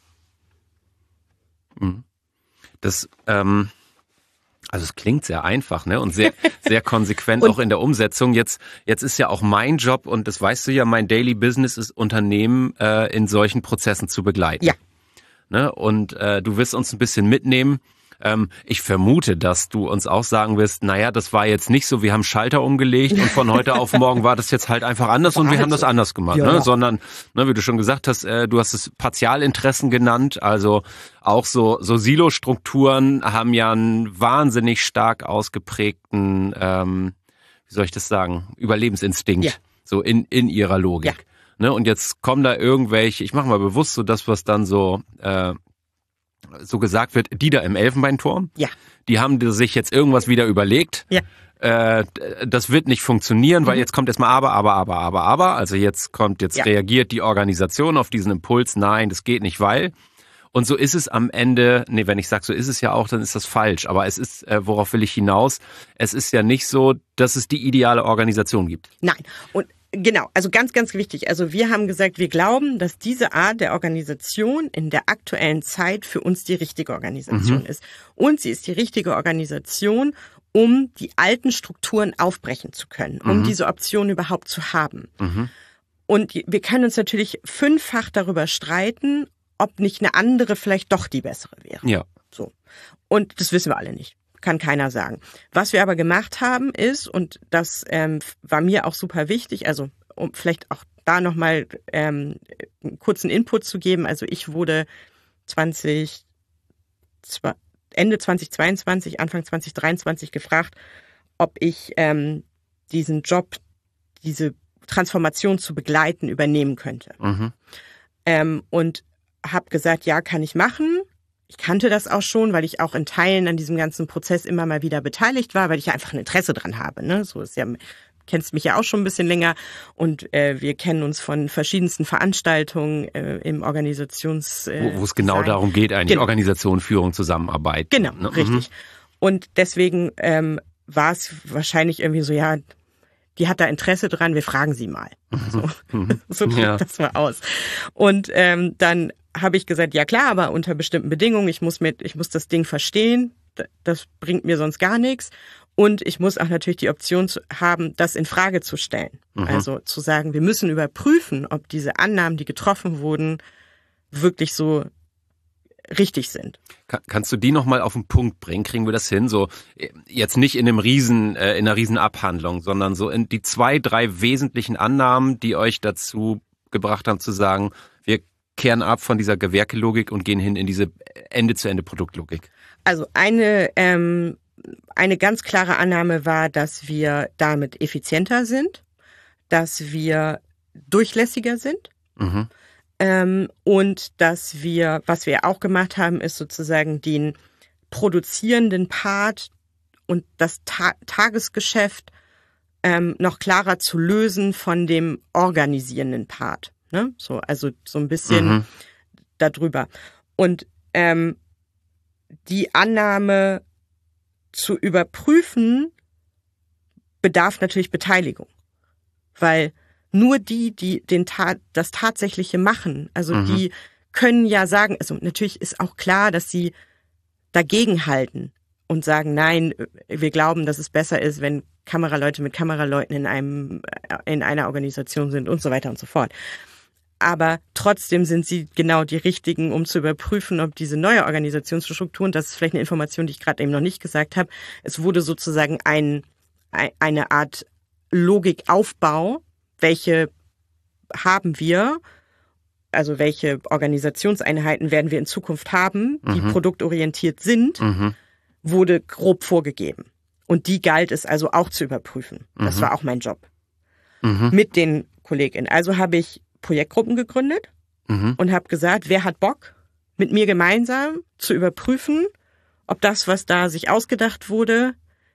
Das, also es klingt sehr einfach, ne? Und sehr, sehr konsequent auch in der Umsetzung. Jetzt ist ja auch mein Job und das weißt du ja, mein Daily Business ist, Unternehmen in solchen Prozessen zu begleiten. Ja. Ne? Und du wirst uns ein bisschen mitnehmen. Ich vermute, dass du uns auch sagen wirst, naja, das war jetzt nicht so, wir haben Schalter umgelegt und von heute auf morgen war das jetzt halt einfach anders und wir haben das anders gemacht. Ja. Ne? Sondern, ne, wie du schon gesagt hast, du hast es Partialinteressen genannt, also auch so Silo-Strukturen haben ja einen wahnsinnig stark ausgeprägten, wie soll ich das sagen, Überlebensinstinkt, so in ihrer Logik. Ja. Ne? Und jetzt kommen da irgendwelche, ich mache mal bewusst so das, was dann so gesagt wird, die da im Elfenbeinturm, die haben sich jetzt irgendwas wieder überlegt. Ja. Das wird nicht funktionieren, weil jetzt kommt erstmal aber. Also jetzt reagiert die Organisation auf diesen Impuls, nein, das geht nicht, weil. Und so ist es am Ende, wenn ich sage, so ist es ja auch, dann ist das falsch. Aber es ist, worauf will ich hinaus? Es ist ja nicht so, dass es die ideale Organisation gibt. Nein. Und genau, also ganz, ganz wichtig. Also wir haben gesagt, wir glauben, dass diese Art der Organisation in der aktuellen Zeit für uns die richtige Organisation ist. Und sie ist die richtige Organisation, um die alten Strukturen aufbrechen zu können, um diese Option überhaupt zu haben. Und wir können uns natürlich 5-fach darüber streiten, ob nicht eine andere vielleicht doch die bessere wäre. Ja. So. Und das wissen wir alle nicht. Kann keiner sagen. Was wir aber gemacht haben ist, und das war mir auch super wichtig, also um vielleicht auch da nochmal einen kurzen Input zu geben. Also ich wurde Ende 2022, Anfang 2023 gefragt, ob ich diesen Job, diese Transformation zu begleiten, übernehmen könnte. Und habe gesagt, ja, kann ich machen. Ich kannte das auch schon, weil ich auch in Teilen an diesem ganzen Prozess immer mal wieder beteiligt war, weil ich einfach ein Interesse dran habe. Ne? So ist ja, kennst mich ja auch schon ein bisschen länger und wir kennen uns von verschiedensten Veranstaltungen im Organisations. Wo es genau darum geht, eigentlich Organisation, Führung, Zusammenarbeit. Genau, ne? Richtig. Und deswegen war es wahrscheinlich irgendwie so, ja, die hat da Interesse dran, wir fragen sie mal. So drückt das mal aus. Und dann habe ich gesagt, ja klar, aber unter bestimmten Bedingungen. Ich muss das Ding verstehen. Das bringt mir sonst gar nichts. Und ich muss auch natürlich die Option haben, das in Frage zu stellen. Also zu sagen, wir müssen überprüfen, ob diese Annahmen, die getroffen wurden, wirklich so richtig sind. Kannst du die nochmal auf den Punkt bringen? Kriegen wir das hin? So jetzt nicht in einer riesen Abhandlung, sondern so in die 2, 3 wesentlichen Annahmen, die euch dazu gebracht haben zu sagen, wir kehren ab von dieser Gewerkelogik und gehen hin in diese Ende-zu-Ende-Produktlogik. Also eine ganz klare Annahme war, dass wir damit effizienter sind, dass wir durchlässiger sind. Und dass wir, was wir auch gemacht haben, ist sozusagen den produzierenden Part und das Tagesgeschäft noch klarer zu lösen von dem organisierenden Part. Ne? So, also so ein bisschen darüber. Und die Annahme zu überprüfen bedarf natürlich Beteiligung, weil nur die das Tatsächliche machen, also die können ja sagen, also natürlich ist auch klar, dass sie dagegenhalten und sagen, nein, wir glauben, dass es besser ist, wenn Kameraleute mit Kameraleuten in einer Organisation sind und so weiter und so fort. Aber trotzdem sind sie genau die richtigen, um zu überprüfen, ob diese neue Organisationsstruktur, und das ist vielleicht eine Information, die ich gerade eben noch nicht gesagt habe, es wurde sozusagen eine Art Logikaufbau, welche haben wir, also welche Organisationseinheiten werden wir in Zukunft haben, die produktorientiert sind, wurde grob vorgegeben. Und die galt es also auch zu überprüfen. Das war auch mein Job. Mit den KollegInnen. Also habe ich Projektgruppen gegründet und habe gesagt, wer hat Bock, mit mir gemeinsam zu überprüfen, ob das, was da sich ausgedacht wurde,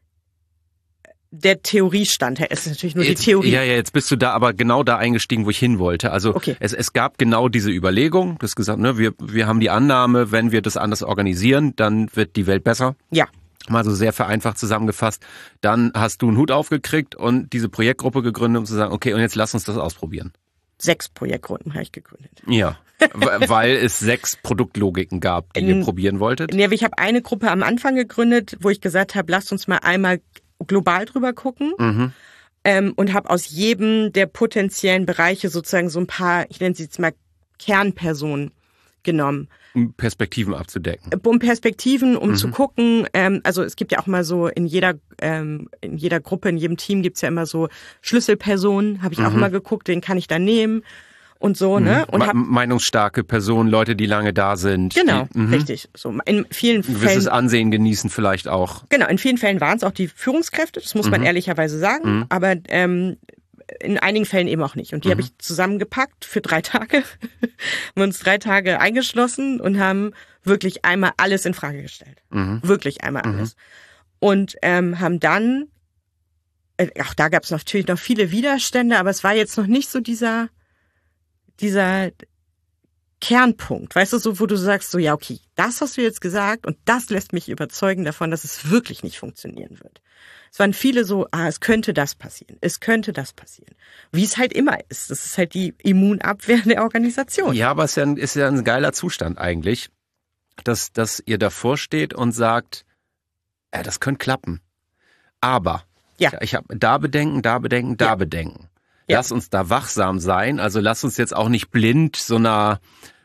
der Theoriestand. Es ist natürlich nur die Theorie. Ja, jetzt bist du da aber genau da eingestiegen, wo ich hin wollte. Also es gab genau diese Überlegung, du hast gesagt, ne, wir haben die Annahme, wenn wir das anders organisieren, dann wird die Welt besser. Ja. Mal so sehr vereinfacht zusammengefasst. Dann hast du einen Hut aufgekriegt und diese Projektgruppe gegründet, um zu sagen, okay, und jetzt lass uns das ausprobieren. 6 Projektgruppen habe ich gegründet. Ja, weil es 6 Produktlogiken gab, die ihr probieren wolltet? Nee, ich habe eine Gruppe am Anfang gegründet, wo ich gesagt habe, lasst uns mal einmal global drüber gucken und habe aus jedem der potenziellen Bereiche sozusagen so ein paar, ich nenne sie jetzt mal Kernpersonen genommen. Um Perspektiven abzudecken. Um Perspektiven, um zu gucken, also es gibt ja auch mal so in jeder Gruppe, in jedem Team gibt's ja immer so Schlüsselpersonen, habe ich auch mal geguckt, wen kann ich da nehmen und so, ne? Und meinungsstarke Personen, Leute, die lange da sind. Genau, richtig. So in vielen Fällen. Ein gewisses Ansehen genießen vielleicht auch. Genau, in vielen Fällen waren es auch die Führungskräfte, das muss man ehrlicherweise sagen, aber in einigen Fällen eben auch nicht. Und die habe ich zusammengepackt für 3 Tage. Haben uns 3 Tage eingeschlossen und haben wirklich einmal alles in Frage gestellt. Wirklich einmal alles. Und haben dann, auch da gab es natürlich noch viele Widerstände, aber es war jetzt noch nicht so dieser Kernpunkt, weißt du, so, wo du sagst, so, ja, okay, das hast du jetzt gesagt und das lässt mich überzeugen davon, dass es wirklich nicht funktionieren wird. Es waren viele so, es könnte das passieren, Wie es halt immer ist. Das ist halt die Immunabwehr der Organisation. Ja, aber es ist ja ein geiler Zustand eigentlich, dass ihr davor steht und sagt, das könnte klappen. Aber ich habe da Bedenken. Ja. Lass uns da wachsam sein. Also lass uns jetzt auch nicht blind so einer,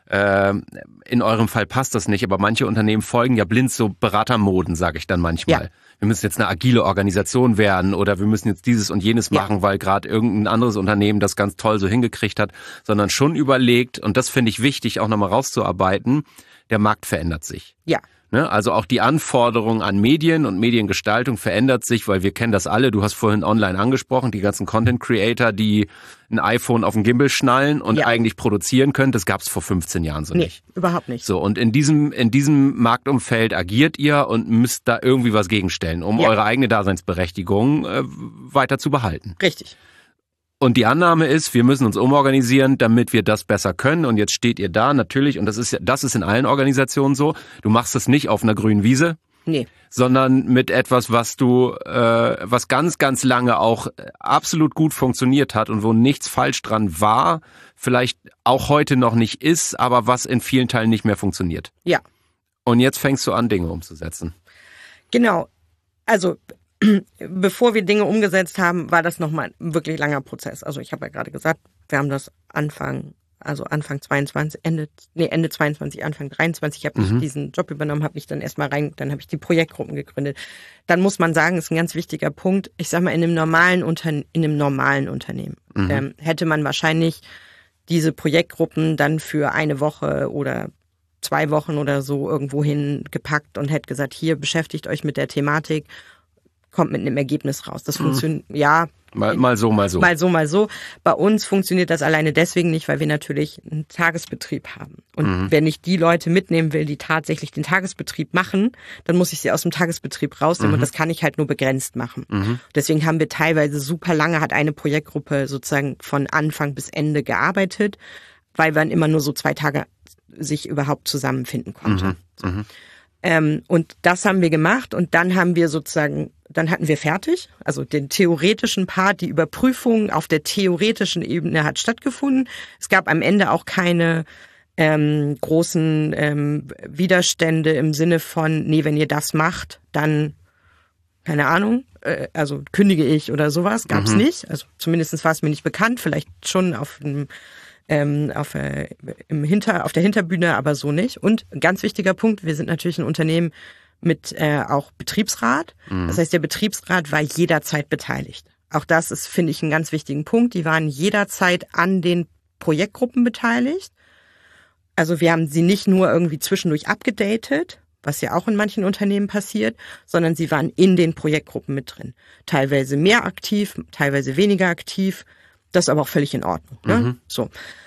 in eurem Fall passt das nicht, aber manche Unternehmen folgen ja blind so Beratermoden, sage ich dann manchmal. Ja. Wir müssen jetzt eine agile Organisation werden oder wir müssen jetzt dieses und jenes machen, weil gerade irgendein anderes Unternehmen das ganz toll so hingekriegt hat, sondern schon überlegt, und das finde ich wichtig, auch nochmal rauszuarbeiten, der Markt verändert sich. Ja. Ne? Also auch die Anforderung an Medien und Mediengestaltung verändert sich, weil wir kennen das alle. Du hast vorhin online angesprochen, die ganzen Content Creator, die ein iPhone auf den Gimbal schnallen und eigentlich produzieren können. Das gab es vor 15 Jahren so nicht. Überhaupt nicht. So, und in diesem Marktumfeld agiert ihr und müsst da irgendwie was gegenstellen, um eure eigene Daseinsberechtigung weiter zu behalten. Richtig. Und die Annahme ist, wir müssen uns umorganisieren, damit wir das besser können. Und jetzt steht ihr da natürlich, und das ist in allen Organisationen so, du machst es nicht auf einer grünen Wiese, sondern mit etwas, was ganz, ganz lange auch absolut gut funktioniert hat und wo nichts falsch dran war, vielleicht auch heute noch nicht ist, aber was in vielen Teilen nicht mehr funktioniert. Ja. Und jetzt fängst du an, Dinge umzusetzen. Genau. Also bevor wir Dinge umgesetzt haben, war das nochmal ein wirklich langer Prozess. Also ich habe ja gerade gesagt, wir haben das Anfang 22, Ende 22, Anfang 23, habe ich diesen Job übernommen, habe mich dann erstmal dann habe ich die Projektgruppen gegründet. Dann muss man sagen, ist ein ganz wichtiger Punkt, ich sag mal, in einem normalen Unternehmen hätte man wahrscheinlich diese Projektgruppen dann für eine Woche oder 2 Wochen oder so irgendwo hin gepackt und hätte gesagt, hier beschäftigt euch mit der Thematik, kommt mit einem Ergebnis raus. Das funktioniert, Mal so. Mal so. Bei uns funktioniert das alleine deswegen nicht, weil wir natürlich einen Tagesbetrieb haben. Und wenn ich die Leute mitnehmen will, die tatsächlich den Tagesbetrieb machen, dann muss ich sie aus dem Tagesbetrieb rausnehmen und das kann ich halt nur begrenzt machen. Deswegen haben wir teilweise super lange, hat eine Projektgruppe sozusagen von Anfang bis Ende gearbeitet, weil man immer nur so 2 Tage sich überhaupt zusammenfinden konnte. Und das haben wir gemacht und dann hatten wir fertig, also den theoretischen Part, die Überprüfung auf der theoretischen Ebene hat stattgefunden. Es gab am Ende auch keine großen Widerstände im Sinne von, nee, wenn ihr das macht, dann, keine Ahnung, also kündige ich oder sowas, gab's nicht. Also zumindest war es mir nicht bekannt, vielleicht schon auf der Hinterbühne, aber so nicht. Und ein ganz wichtiger Punkt, wir sind natürlich ein Unternehmen mit auch Betriebsrat. Das heißt, der Betriebsrat war jederzeit beteiligt. Auch das ist, finde ich, einen ganz wichtigen Punkt. Die waren jederzeit an den Projektgruppen beteiligt. Also wir haben sie nicht nur irgendwie zwischendurch abgedatet, was ja auch in manchen Unternehmen passiert, sondern sie waren in den Projektgruppen mit drin. Teilweise mehr aktiv, teilweise weniger aktiv. Das ist aber auch völlig in Ordnung. Ne? So.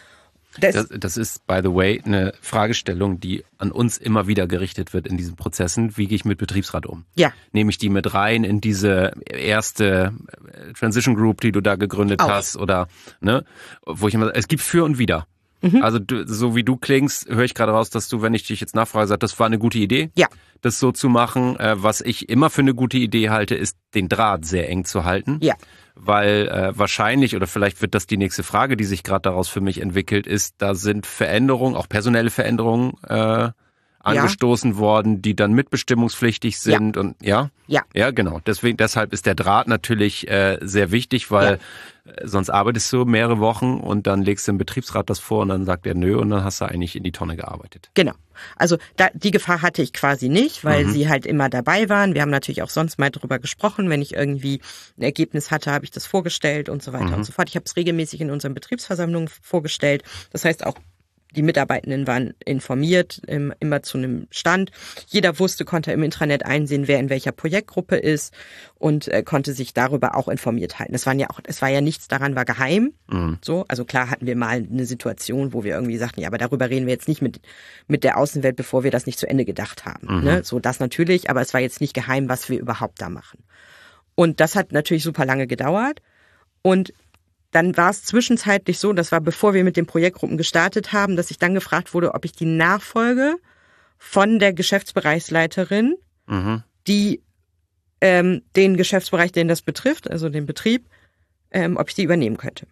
Das ist, by the way, eine Fragestellung, die an uns immer wieder gerichtet wird in diesen Prozessen. Wie gehe ich mit Betriebsrat um? Ja. Nehme ich die mit rein in diese erste Transition Group, die du da gegründet hast? Oder, ne? Wo ich immer, es gibt für und wider. Also so wie du klingst, höre ich gerade raus, dass du, wenn ich dich jetzt nachfrage, sagst, das war eine gute Idee, das so zu machen. Was ich immer für eine gute Idee halte, ist, den Draht sehr eng zu halten. Ja. Weil wahrscheinlich, oder vielleicht wird das die nächste Frage, die sich gerade daraus für mich entwickelt, ist, da sind Veränderungen, auch personelle Veränderungen angestoßen worden, die dann mitbestimmungspflichtig sind und ja, genau. Deshalb ist der Draht natürlich sehr wichtig, weil sonst arbeitest du mehrere Wochen und dann legst du dem Betriebsrat das vor und dann sagt er nö und dann hast du eigentlich in die Tonne gearbeitet. Genau. Also die Gefahr hatte ich quasi nicht, weil sie halt immer dabei waren. Wir haben natürlich auch sonst mal drüber gesprochen. Wenn ich irgendwie ein Ergebnis hatte, habe ich das vorgestellt und so weiter und so fort. Ich habe es regelmäßig in unseren Betriebsversammlungen vorgestellt. Das heißt auch, die Mitarbeitenden waren informiert, immer zu einem Stand. Jeder konnte im Intranet einsehen, wer in welcher Projektgruppe ist und konnte sich darüber auch informiert halten. Es war ja nichts daran, war geheim. So, also klar hatten wir mal eine Situation, wo wir irgendwie sagten, ja, aber darüber reden wir jetzt nicht mit der Außenwelt, bevor wir das nicht zu Ende gedacht haben. Ne? So, das natürlich, aber es war jetzt nicht geheim, was wir überhaupt da machen. Und das hat natürlich super lange gedauert und dann war es zwischenzeitlich so, das war bevor wir mit den Projektgruppen gestartet haben, dass ich dann gefragt wurde, ob ich die Nachfolge von der Geschäftsbereichsleiterin, die den Geschäftsbereich, den das betrifft, also den Betrieb, ob ich die übernehmen könnte.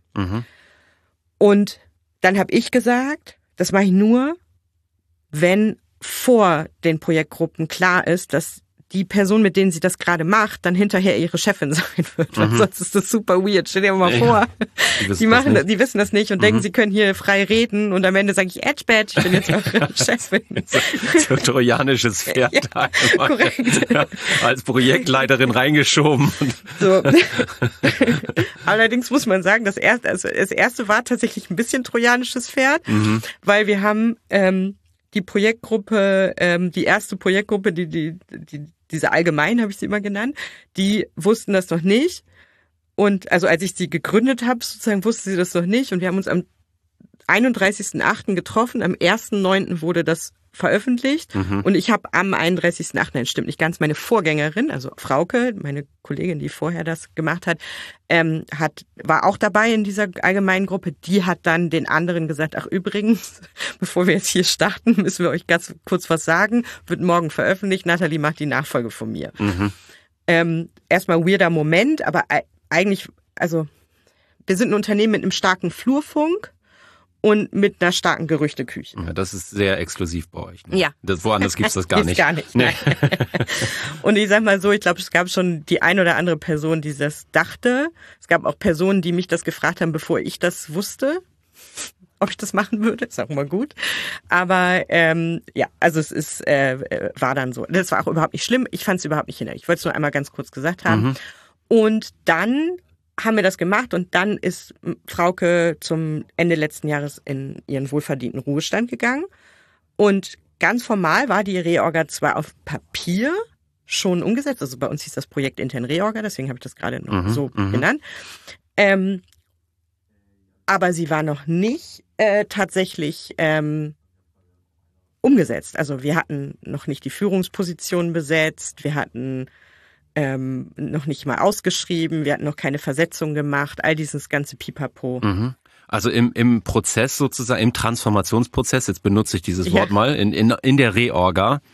Und dann habe ich gesagt, das mache ich nur, wenn vor den Projektgruppen klar ist, dass die Person, mit denen sie das gerade macht, dann hinterher ihre Chefin sein wird. Weil sonst ist das super weird. Stell dir mal vor, die wissen das nicht und denken, sie können hier frei reden und am Ende sage ich, Edgebad, ich bin jetzt eure Chefin. So ein trojanisches Pferd. Ja, korrekt. Ja, als Projektleiterin reingeschoben. So. Allerdings muss man sagen, das erste war tatsächlich ein bisschen trojanisches Pferd, weil wir haben die Projektgruppe, die erste Projektgruppe, diese allgemein habe ich sie immer genannt, die wussten das noch nicht. Und also als ich sie gegründet habe, sozusagen wussten sie das noch nicht. Und wir haben uns am 31.08. getroffen. Am 1.09. wurde das veröffentlicht. Und ich habe am 31.08., nein, stimmt nicht ganz, meine Vorgängerin, also Frauke, meine Kollegin, die vorher das gemacht hat, war auch dabei in dieser allgemeinen Gruppe. Die hat dann den anderen gesagt, ach übrigens, bevor wir jetzt hier starten, müssen wir euch ganz kurz was sagen. Wird morgen veröffentlicht. Nathalie macht die Nachfolge von mir. Erstmal weirder Moment, aber eigentlich, also wir sind ein Unternehmen mit einem starken Flurfunk und mit einer starken Gerüchteküche. Ja, das ist sehr exklusiv bei euch. Ne? Ja. Woanders gibt's das gar nicht. Gar nicht. Nee. Und ich sag mal so, ich glaube, es gab schon die ein oder andere Person, die das dachte. Es gab auch Personen, die mich das gefragt haben, bevor ich das wusste, ob ich das machen würde. Ist auch mal gut. Aber ja, also es ist war dann so. Das war auch überhaupt nicht schlimm. Ich fand es überhaupt nicht hinderlich. Ich wollte es nur einmal ganz kurz gesagt haben. Und dann haben wir das gemacht und dann ist Frauke zum Ende letzten Jahres in ihren wohlverdienten Ruhestand gegangen. Und ganz formal war die Reorga zwar auf Papier schon umgesetzt, also bei uns hieß das Projekt intern Reorga, deswegen habe ich das gerade noch so genannt. Aber sie war noch nicht tatsächlich umgesetzt. Also wir hatten noch nicht die Führungsposition besetzt, wir hatten noch nicht mal ausgeschrieben, wir hatten noch keine Versetzung gemacht, all dieses ganze Pipapo. Also im Prozess sozusagen, im Transformationsprozess, jetzt benutze ich dieses Wort mal, in der Reorga,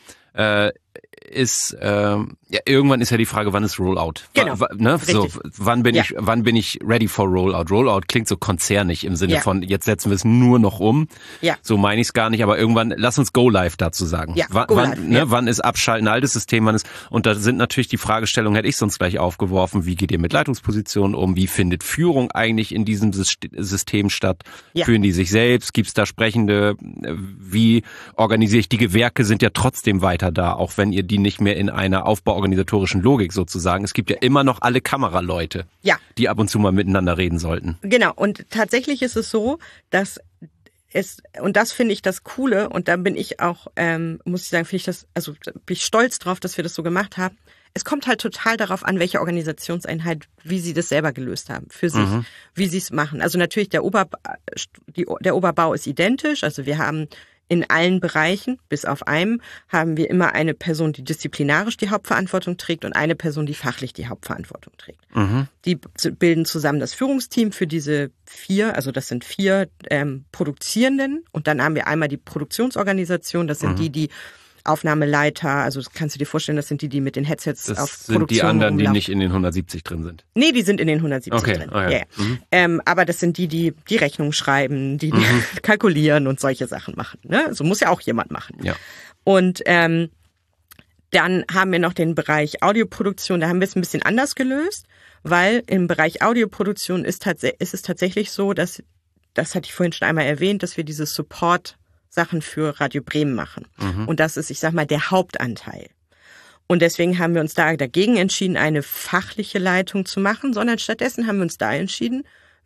ist irgendwann ist ja die Frage, wann ist Rollout? Genau. So, wann bin ich ready for Rollout? Rollout klingt so konzernig im Sinne von, jetzt setzen wir es nur noch um. Ja. So meine ich es gar nicht, aber irgendwann, lass uns Go Live dazu sagen. Ja, wann ist Abschalten, altes System, und da sind natürlich die Fragestellungen, hätte ich sonst gleich aufgeworfen, wie geht ihr mit Leitungspositionen um? Wie findet Führung eigentlich in diesem System statt? Ja. Führen die sich selbst? Gibt es da Sprechende? Wie organisiere ich? Die Gewerke sind ja trotzdem weiter da, auch wenn ihr die nicht mehr in einer aufbauorganisatorischen Logik sozusagen. Es gibt ja immer noch alle Kameraleute, die ab und zu mal miteinander reden sollten. Genau, und tatsächlich ist es so, dass und das finde ich das Coole, und da bin ich auch, muss ich sagen, bin ich stolz drauf, dass wir das so gemacht haben. Es kommt halt total darauf an, welche Organisationseinheit, wie sie das selber gelöst haben, für sich, wie sie es machen. Also natürlich der Oberbau ist identisch, also wir haben in allen Bereichen, bis auf einem, haben wir immer eine Person, die disziplinarisch die Hauptverantwortung trägt und eine Person, die fachlich die Hauptverantwortung trägt. Die bilden zusammen das Führungsteam für diese 4, also das sind 4 Produzierenden, und dann haben wir einmal die Produktionsorganisation, das sind die Aufnahmeleiter, also das kannst du dir vorstellen, das sind die mit den Headsets das auf sind Produktion die anderen, rumlaufen. die nicht in den 170 drin sind. Nee, die sind in den 170 drin. Okay. Ja. Aber das sind die Rechnung schreiben, die kalkulieren und solche Sachen machen. Ne? So muss ja auch jemand machen. Ja. Und dann haben wir noch den Bereich Audioproduktion, da haben wir es ein bisschen anders gelöst, weil im Bereich Audioproduktion ist es tatsächlich so, dass, das hatte ich vorhin schon einmal erwähnt, dass wir diese Support-Sachen für Radio Bremen machen. Und das ist, ich sag mal, der Hauptanteil. Und deswegen haben wir uns da dagegen entschieden, eine fachliche Leitung zu machen, sondern stattdessen haben wir uns da entschieden,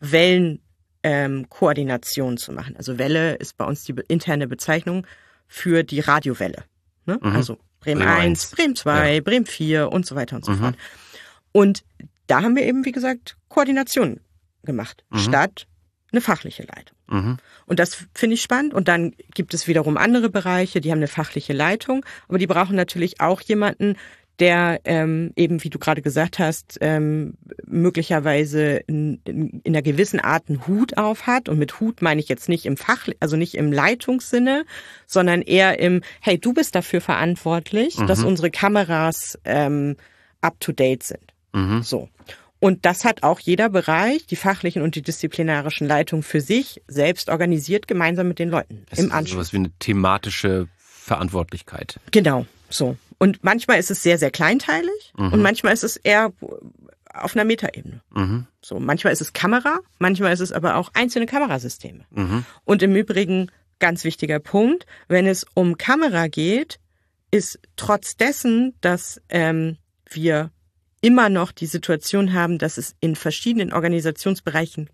Wellenkoordination zu machen. Also Welle ist bei uns die interne Bezeichnung für die Radiowelle. Ne? Also Bremen 1, Bremen 2, Bremen 4 und so weiter und so fort. Und da haben wir eben, wie gesagt, Koordination gemacht, statt eine fachliche Leitung. Und das finde ich spannend. Und dann gibt es wiederum andere Bereiche, die haben eine fachliche Leitung, aber die brauchen natürlich auch jemanden, der eben, wie du gerade gesagt hast, möglicherweise in einer gewissen Art einen Hut auf hat. Und mit Hut meine ich jetzt nicht im also nicht im Leitungssinne, sondern eher im, hey, du bist dafür verantwortlich, dass unsere Kameras up to date sind. So. Und das hat auch jeder Bereich, die fachlichen und die disziplinarischen Leitungen für sich selbst organisiert, gemeinsam mit den Leuten im Anschluss. Das ist sowas wie eine thematische Verantwortlichkeit. Genau, so. Und manchmal ist es sehr, sehr kleinteilig und manchmal ist es eher auf einer Metaebene. So, manchmal ist es Kamera, manchmal ist es aber auch einzelne Kamerasysteme. Und im Übrigen, ganz wichtiger Punkt, wenn es um Kamera geht, ist trotz dessen, dass wir immer noch die Situation haben, dass es in verschiedenen Organisationsbereichen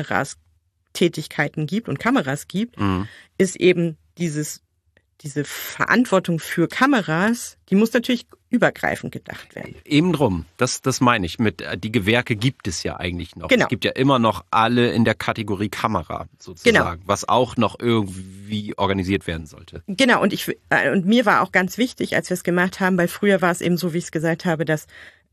Tätigkeiten gibt und Kameras gibt, ist eben diese Verantwortung für Kameras, die muss natürlich übergreifend gedacht werden. Eben drum, das meine ich. Die Gewerke gibt es ja eigentlich noch. Genau. Es gibt ja immer noch alle in der Kategorie Kamera sozusagen, genau, was auch noch irgendwie organisiert werden sollte. Genau, und mir war auch ganz wichtig, als wir es gemacht haben, weil früher war es eben so, wie ich es gesagt habe, dass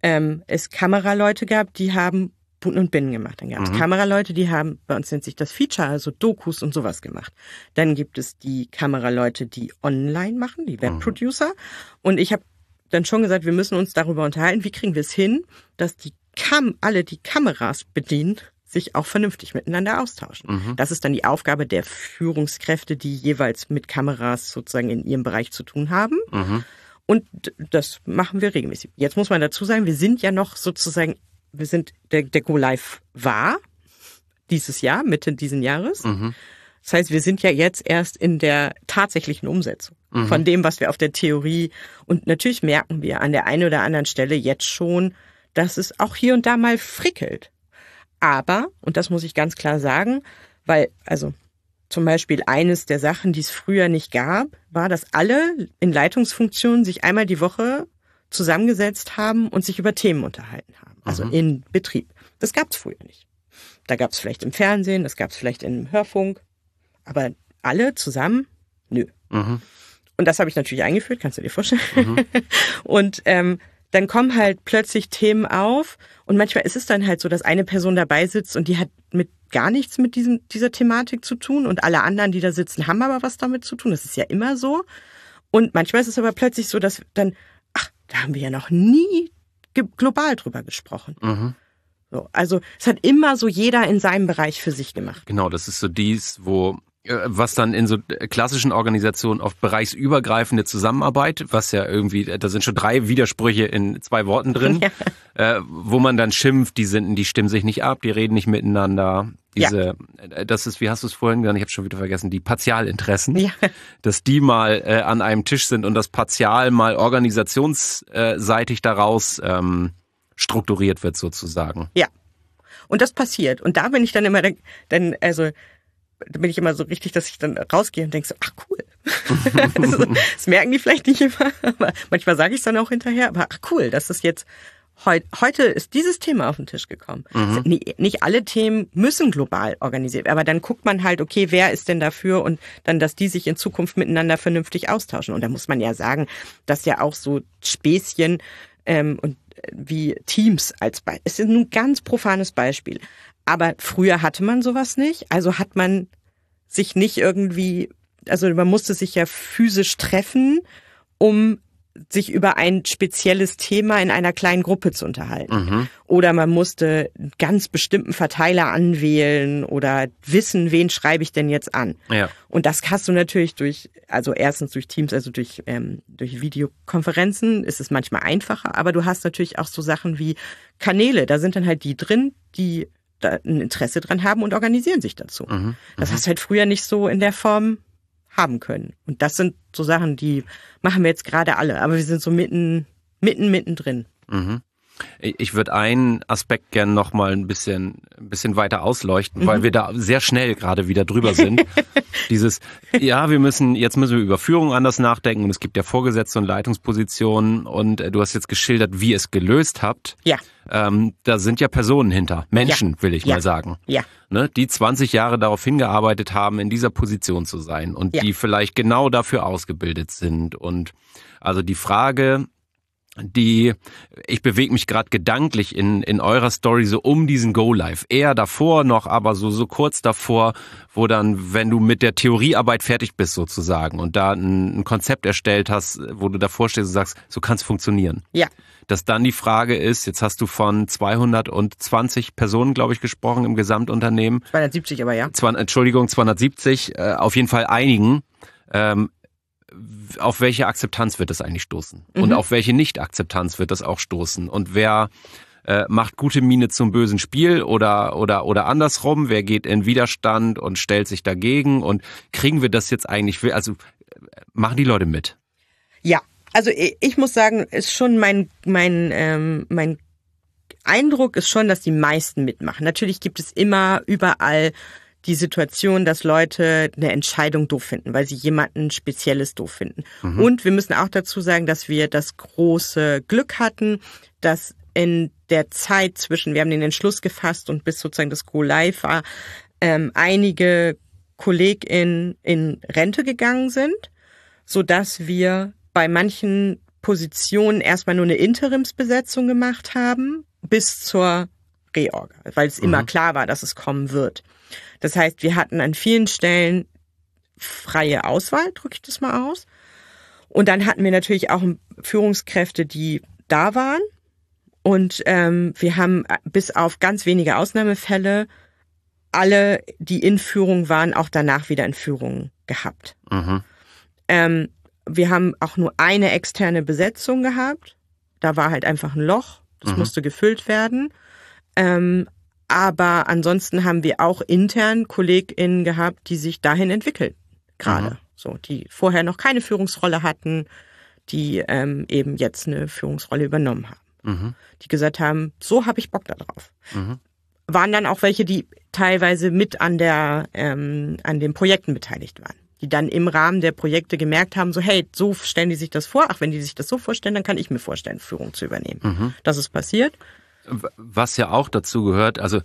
es Kameraleute gab, die haben Bund und Binnen gemacht. Dann gab es Kameraleute, die haben, bei uns nennt sich das Feature, also Dokus und sowas gemacht. Dann gibt es die Kameraleute, die online machen, die Webproducer. Und ich habe dann schon gesagt, wir müssen uns darüber unterhalten, wie kriegen wir es hin, dass alle, die Kameras bedienen, sich auch vernünftig miteinander austauschen. Das ist dann die Aufgabe der Führungskräfte, die jeweils mit Kameras sozusagen in ihrem Bereich zu tun haben. Und das machen wir regelmäßig. Jetzt muss man dazu sagen, wir sind ja noch sozusagen, der Go Live war dieses Jahr, Mitte diesen Jahres. Das heißt, wir sind ja jetzt erst in der tatsächlichen Umsetzung von dem, was wir auf der Theorie, und natürlich merken wir an der einen oder anderen Stelle jetzt schon, dass es auch hier und da mal frickelt. Aber, und das muss ich ganz klar sagen, weil, also zum Beispiel eines der Sachen, die es früher nicht gab, war, dass alle in Leitungsfunktionen sich einmal die Woche zusammengesetzt haben und sich über Themen unterhalten haben. Also in Betrieb. Das gab es früher nicht. Da gab es vielleicht im Fernsehen, das gab es vielleicht im Hörfunk, aber alle zusammen, nö. Und das habe ich natürlich eingeführt, kannst du dir vorstellen. Und dann kommen halt plötzlich Themen auf und manchmal ist es dann halt so, dass eine Person dabei sitzt und die hat gar nichts mit dieser Thematik zu tun und alle anderen, die da sitzen, haben aber was damit zu tun. Das ist ja immer so. Und manchmal ist es aber plötzlich so, dass dann, da haben wir ja noch nie global drüber gesprochen. So, also es hat immer so jeder in seinem Bereich für sich gemacht. Genau, das ist so was dann in so klassischen Organisationen auf bereichsübergreifende Zusammenarbeit, was ja irgendwie, da sind schon 3 Widersprüche in 2 Worten drin, wo man dann schimpft, die stimmen sich nicht ab, die reden nicht miteinander. Das ist, wie hast du es vorhin genannt, ich habe schon wieder vergessen, die Partialinteressen, dass die mal an einem Tisch sind und das Partial mal organisationsseitig daraus strukturiert wird sozusagen. Ja, und das passiert. Und da bin ich dann immer, da bin ich immer so richtig, dass ich dann rausgehe und denke so, ach cool. Also, das merken die vielleicht nicht immer, aber manchmal sage ich es dann auch hinterher, aber ach cool, dass das jetzt heute ist dieses Thema auf den Tisch gekommen. Nicht alle Themen müssen global organisiert werden, aber dann guckt man halt, okay, wer ist denn dafür und dann, dass die sich in Zukunft miteinander vernünftig austauschen. Und da muss man ja sagen, dass ja auch so Späßchen und wie Teams als Beispiel, es ist nur ein ganz profanes Beispiel. Aber früher hatte man sowas nicht, also hat man sich nicht irgendwie, also man musste sich ja physisch treffen, um sich über ein spezielles Thema in einer kleinen Gruppe zu unterhalten. Oder man musste einen ganz bestimmten Verteiler anwählen oder wissen, wen schreibe ich denn jetzt an. Ja. Und das hast du natürlich erstens durch Teams, also durch Videokonferenzen ist es manchmal einfacher, aber du hast natürlich auch so Sachen wie Kanäle, da sind dann halt die drin, die da ein Interesse dran haben und organisieren sich dazu. Das hast du halt früher nicht so in der Form haben können. Und das sind so Sachen, die machen wir jetzt gerade alle, aber wir sind so mittendrin. Ich würde einen Aspekt gerne noch mal ein bisschen weiter ausleuchten, weil wir da sehr schnell gerade wieder drüber sind. Dieses, jetzt müssen wir über Führung anders nachdenken und es gibt ja Vorgesetzte und Leitungspositionen und du hast jetzt geschildert, wie ihr es gelöst habt. Ja. Da sind ja Personen hinter, Menschen, will ich mal sagen. Ja. Ne, die 20 Jahre darauf hingearbeitet haben, in dieser Position zu sein und die vielleicht genau dafür ausgebildet sind. Und also die Frage, ich bewege mich gerade gedanklich in eurer Story so um diesen Go-Live. Eher davor noch, aber so kurz davor, wo dann, wenn du mit der Theoriearbeit fertig bist sozusagen und da ein Konzept erstellt hast, wo du davor stehst und sagst, so kann es funktionieren. Ja. Dass dann die Frage ist, jetzt hast du von 220 Personen, glaube ich, gesprochen im Gesamtunternehmen. 270 aber, ja. 270, auf jeden Fall einigen. Auf welche Akzeptanz wird das eigentlich stoßen? Und auf welche Nicht-Akzeptanz wird das auch stoßen? Und wer macht gute Miene zum bösen Spiel oder andersrum? Wer geht in Widerstand und stellt sich dagegen? Und kriegen wir das jetzt eigentlich, also machen die Leute mit? Ja, also ich muss sagen, ist schon mein Eindruck ist schon, dass die meisten mitmachen. Natürlich gibt es immer überall die Situation, dass Leute eine Entscheidung doof finden, weil sie jemanden Spezielles doof finden. Und wir müssen auch dazu sagen, dass wir das große Glück hatten, dass in der Zeit zwischen, wir haben den Entschluss gefasst und bis sozusagen das Go Live war, einige KollegInnen in Rente gegangen sind, sodass wir bei manchen Positionen erstmal nur eine Interimsbesetzung gemacht haben, bis zur Reorg, weil es immer klar war, dass es kommen wird. Das heißt, wir hatten an vielen Stellen freie Auswahl, drücke ich das mal aus. Und dann hatten wir natürlich auch Führungskräfte, die da waren. Und wir haben bis auf ganz wenige Ausnahmefälle alle, die in Führung waren, auch danach wieder in Führung gehabt. Wir haben auch nur eine externe Besetzung gehabt. Da war halt einfach ein Loch. Das musste gefüllt werden. Aber ansonsten haben wir auch intern KollegInnen gehabt, die sich dahin entwickeln. Gerade. So, die vorher noch keine Führungsrolle hatten, die eben jetzt eine Führungsrolle übernommen haben. Die gesagt haben, so habe ich Bock da drauf. Waren dann auch welche, die teilweise mit an den Projekten beteiligt waren. Die dann im Rahmen der Projekte gemerkt haben, so hey, so stellen die sich das vor. Ach, wenn die sich das so vorstellen, dann kann ich mir vorstellen, Führung zu übernehmen. Das ist passiert. Was ja auch dazu gehört, also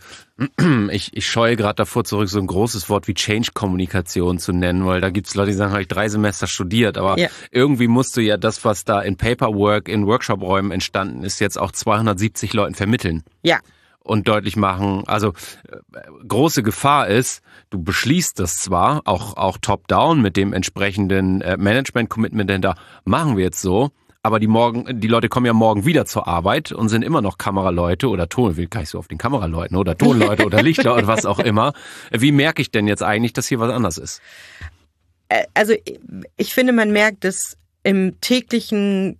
ich scheue gerade davor zurück, so ein großes Wort wie Change-Kommunikation zu nennen, weil da gibt's Leute, die sagen, habe ich 3 Semester studiert, aber irgendwie musst du ja das, was da in Paperwork, in Workshop-Räumen entstanden ist, jetzt auch 270 Leuten vermitteln. Ja. Und deutlich machen, also große Gefahr ist, du beschließt das zwar, auch top-down mit dem entsprechenden Management-Commitment, denn da machen wir jetzt so, aber die Leute kommen ja morgen wieder zur Arbeit und sind immer noch Kameraleute oder Ton, will gar nicht so auf den Kameraleuten oder Tonleute oder Lichtleute oder was auch immer. Wie merke ich denn jetzt eigentlich, dass hier was anders ist? Also ich finde, man merkt es im täglichen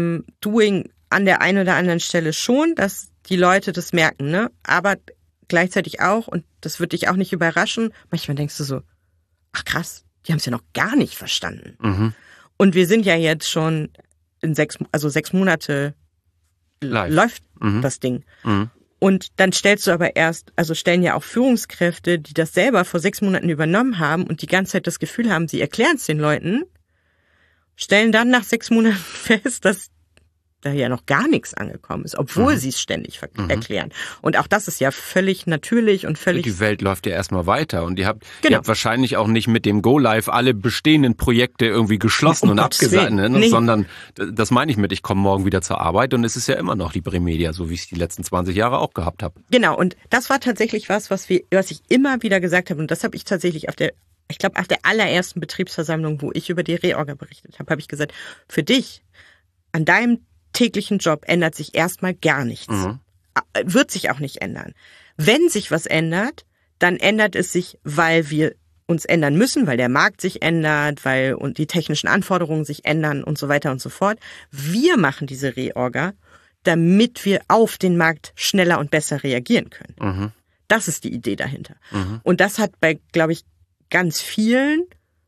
Doing an der einen oder anderen Stelle schon, dass die Leute das merken, ne? Aber gleichzeitig auch, und das wird dich auch nicht überraschen, manchmal denkst du so, ach krass, die haben es ja noch gar nicht verstanden. Und wir sind ja jetzt schon in 6 Monate Live. Läuft das Ding. Und dann stellst du aber stellen ja auch Führungskräfte, die das selber vor 6 Monaten übernommen haben und die ganze Zeit das Gefühl haben, sie erklären es den Leuten, stellen dann nach 6 Monaten fest, dass da ja noch gar nichts angekommen ist, obwohl sie es ständig erklären. Und auch das ist ja völlig natürlich und völlig... Die Welt läuft ja erstmal weiter und ihr habt wahrscheinlich auch nicht mit dem Go Live alle bestehenden Projekte irgendwie geschlossen und abgesagt, ne? Sondern das meine ich mit, ich komme morgen wieder zur Arbeit und es ist ja immer noch die Bremedia, so wie ich es die letzten 20 Jahre auch gehabt habe. Genau, und das war tatsächlich was ich immer wieder gesagt habe, und das habe ich tatsächlich auf der allerersten Betriebsversammlung, wo ich über die Reorga berichtet habe, habe ich gesagt, für dich, an deinem täglichen Job ändert sich erstmal gar nichts. Wird sich auch nicht ändern. Wenn sich was ändert, dann ändert es sich, weil wir uns ändern müssen, weil der Markt sich ändert, weil und die technischen Anforderungen sich ändern und so weiter und so fort. Wir machen diese Reorga, damit wir auf den Markt schneller und besser reagieren können. Das ist die Idee dahinter. Und das hat bei, glaube ich, ganz vielen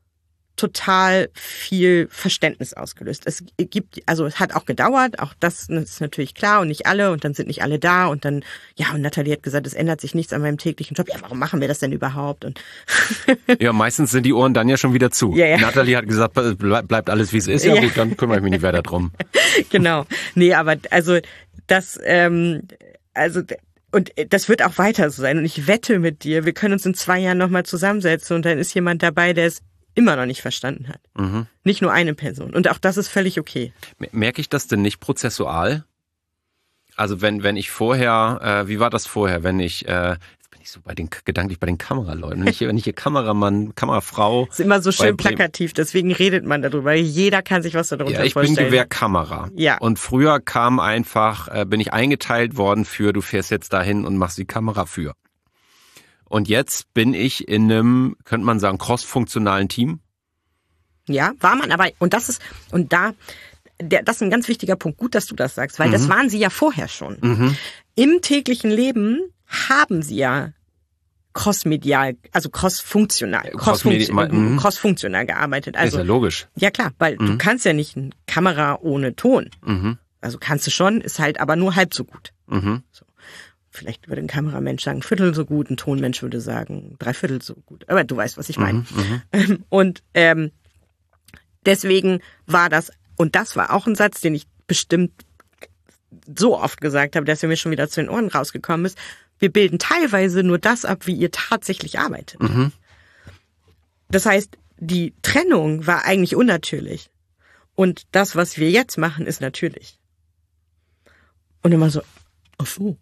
total viel Verständnis ausgelöst. Es hat auch gedauert, auch das ist natürlich klar und nicht alle und dann sind nicht alle da und dann, und Nathalie hat gesagt, es ändert sich nichts an meinem täglichen Job. Ja, warum machen wir das denn überhaupt? Und ja, meistens sind die Ohren dann ja schon wieder zu. Ja. Nathalie hat gesagt, bleibt alles wie es ist. Ja gut, dann kümmere ich mich nicht weiter drum. Genau. Nee, aber das und das wird auch weiter so sein und ich wette mit dir, wir können uns in 2 Jahren nochmal zusammensetzen und dann ist jemand dabei, der ist immer noch nicht verstanden hat. Nicht nur eine Person. Und auch das ist völlig okay. Merke ich das denn nicht prozessual? Also wenn ich vorher, wie war das vorher, wenn ich, jetzt bin ich so gedanklich bei den Kameraleuten, wenn ich hier Kameramann, Kamerafrau. Das ist immer so schön plakativ, deswegen redet man darüber. Jeder kann sich was darunter vorstellen. Ja, ich bin Gewehrkamera. Ja. Und früher kam einfach, bin ich eingeteilt worden für, du fährst jetzt dahin und machst die Kamera für. Und jetzt bin ich in einem, könnte man sagen, cross-funktionalen Team. Ja, war man, aber, das ist ein ganz wichtiger Punkt. Gut, dass du das sagst, weil das waren sie ja vorher schon. Im täglichen Leben haben sie ja crossmedial, also crossfunktional gearbeitet. Also, ist ja logisch. Ja klar, weil du kannst ja nicht eine Kamera ohne Ton. Also kannst du schon, ist halt aber nur halb so gut. So. Vielleicht würde ein Kameramensch sagen, Viertel so gut, ein Tonmensch würde sagen, 3/4 so gut. Aber du weißt, was ich meine. Und deswegen war das, und das war auch ein Satz, den ich bestimmt so oft gesagt habe, dass er mir schon wieder zu den Ohren rausgekommen ist. Wir bilden teilweise nur das ab, wie ihr tatsächlich arbeitet. Das heißt, die Trennung war eigentlich unnatürlich. Und das, was wir jetzt machen, ist natürlich. Und immer so, ach so.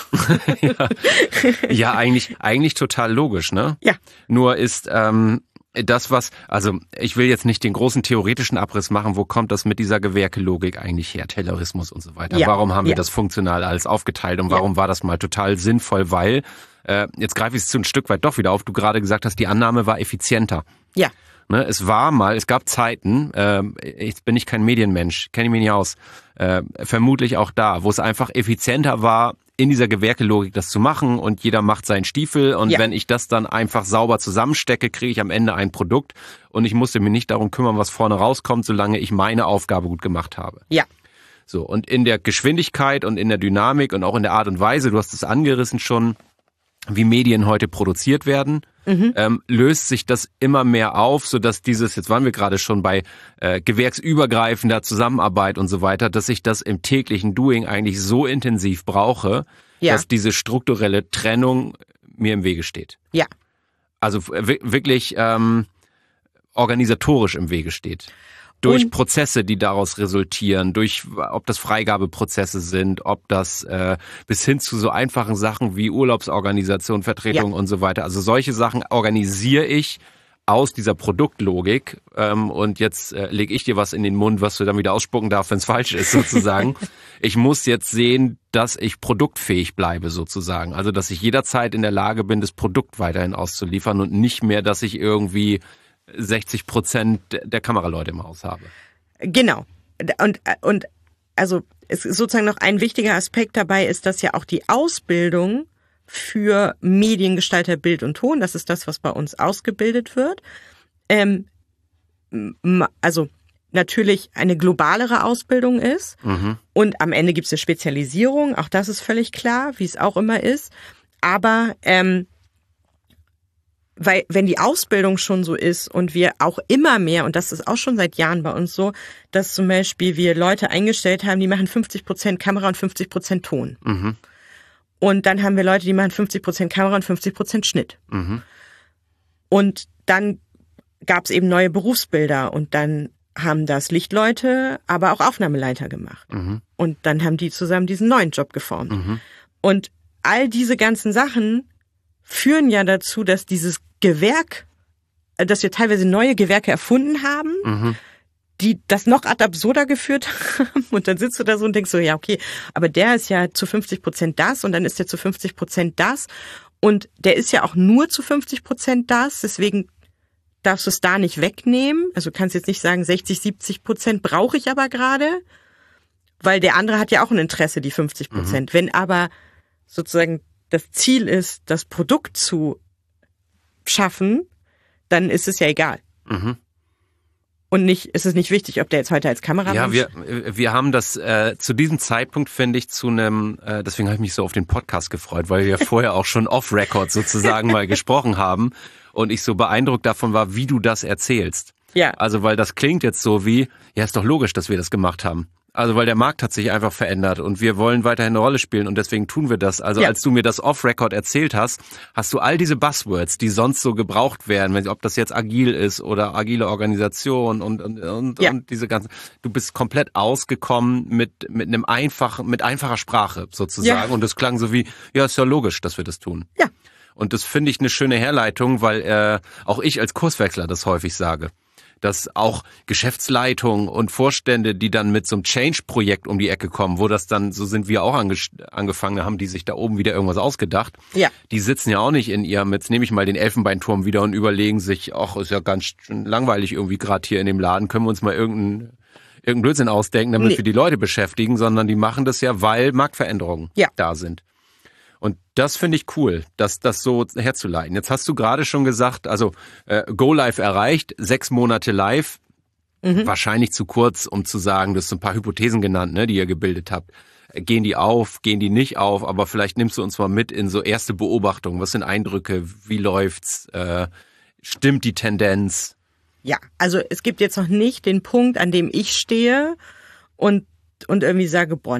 Ja, eigentlich total logisch, ne? Ja. Nur ist das, also ich will jetzt nicht den großen theoretischen Abriss machen, wo kommt das mit dieser Gewerkelogik eigentlich her, Taylorismus und so weiter. Ja. Warum haben wir das funktional alles aufgeteilt und warum war das mal total sinnvoll, weil, jetzt greife ich es so ein Stück weit doch wieder auf, du gerade gesagt hast, die Annahme war effizienter. Ja. Ne, es gab Zeiten, jetzt bin ich kein Medienmensch, kenne ich mich nicht aus, vermutlich auch da, wo es einfach effizienter war, in dieser Gewerkelogik das zu machen und jeder macht seinen Stiefel und wenn ich das dann einfach sauber zusammenstecke, kriege ich am Ende ein Produkt und ich musste mich nicht darum kümmern, was vorne rauskommt, solange ich meine Aufgabe gut gemacht habe. Ja. So, und in der Geschwindigkeit und in der Dynamik und auch in der Art und Weise, du hast es angerissen schon, wie Medien heute produziert werden, löst sich das immer mehr auf, sodass jetzt waren wir gerade schon bei gewerksübergreifender Zusammenarbeit und so weiter, dass ich das im täglichen Doing eigentlich so intensiv brauche, dass diese strukturelle Trennung mir im Wege steht. Ja. Also wirklich organisatorisch im Wege steht. Durch Prozesse, die daraus resultieren, ob das Freigabeprozesse sind, ob das bis hin zu so einfachen Sachen wie Urlaubsorganisation, Vertretung und so weiter. Also solche Sachen organisiere ich aus dieser Produktlogik und jetzt lege ich dir was in den Mund, was du dann wieder ausspucken darfst, wenn es falsch ist sozusagen. Ich muss jetzt sehen, dass ich produktfähig bleibe sozusagen. Also dass ich jederzeit in der Lage bin, das Produkt weiterhin auszuliefern und nicht mehr, dass ich irgendwie 60% der Kameraleute im Haus habe. Genau. Und also es ist sozusagen noch ein wichtiger Aspekt dabei ist, dass ja auch die Ausbildung für Mediengestalter Bild und Ton, das ist das, was bei uns ausgebildet wird, also natürlich eine globalere Ausbildung ist und am Ende gibt es eine Spezialisierung, auch das ist völlig klar, wie es auch immer ist, aber weil wenn die Ausbildung schon so ist und wir auch immer mehr, und das ist auch schon seit Jahren bei uns so, dass zum Beispiel wir Leute eingestellt haben, die machen 50% Kamera und 50% Ton. Und dann haben wir Leute, die machen 50% Kamera und 50% Schnitt. Und dann gab es eben neue Berufsbilder und dann haben das Lichtleute, aber auch Aufnahmeleiter gemacht. Und dann haben die zusammen diesen neuen Job geformt. Und all diese ganzen Sachen führen ja dazu, dass dieses Gewerk, dass wir teilweise neue Gewerke erfunden haben, die das noch ad absurda geführt haben. Und dann sitzt du da so und denkst so, ja, okay, aber der ist ja zu 50% das und dann ist der zu 50% das. Und der ist ja auch nur zu 50% das, deswegen darfst du es da nicht wegnehmen. Also du kannst jetzt nicht sagen, 60-70% brauche ich aber gerade, weil der andere hat ja auch ein Interesse, die 50%. Wenn aber sozusagen das Ziel ist, das Produkt zu schaffen, dann ist es ja egal. Und ist es nicht wichtig, ob der jetzt heute als Kameramann... Ja, wir haben das zu diesem Zeitpunkt, finde ich, zu einem, deswegen habe ich mich so auf den Podcast gefreut, weil wir vorher auch schon off-Record sozusagen mal gesprochen haben und ich so beeindruckt davon war, wie du das erzählst. Ja. Also weil das klingt jetzt so wie, ja, ist doch logisch, dass wir das gemacht haben. Also weil der Markt hat sich einfach verändert und wir wollen weiterhin eine Rolle spielen und deswegen tun wir das. Also als du mir das Off-Record erzählt hast, hast du all diese Buzzwords, die sonst so gebraucht werden, ob das jetzt agil ist oder agile Organisation und diese ganzen. Du bist komplett ausgekommen mit einfacher Sprache sozusagen und das klang so wie, ja, ist ja logisch, dass wir das tun. Ja. Und das finde ich eine schöne Herleitung, weil auch ich als Kurswechsler das häufig sage. Dass auch Geschäftsleitung und Vorstände, die dann mit so einem Change-Projekt um die Ecke kommen, wo das dann, so sind wir auch angefangen, haben die sich da oben wieder irgendwas ausgedacht. Ja. Die sitzen ja auch nicht in ihrem, jetzt nehme ich mal den Elfenbeinturm wieder und überlegen sich, ach, ist ja ganz schön langweilig irgendwie gerade hier in dem Laden, können wir uns mal irgendeinen Blödsinn ausdenken, damit wir die Leute beschäftigen, sondern die machen das ja, weil Marktveränderungen da sind. Und das finde ich cool, das so herzuleiten. Jetzt hast du gerade schon gesagt, also Go Live erreicht, 6 Monate live, wahrscheinlich zu kurz, um zu sagen, du hast so ein paar Hypothesen genannt, ne, die ihr gebildet habt. Gehen die auf, gehen die nicht auf, aber vielleicht nimmst du uns mal mit in so erste Beobachtungen. Was sind Eindrücke, wie läuft's, stimmt die Tendenz? Ja, also es gibt jetzt noch nicht den Punkt, an dem ich stehe und irgendwie sage, boah,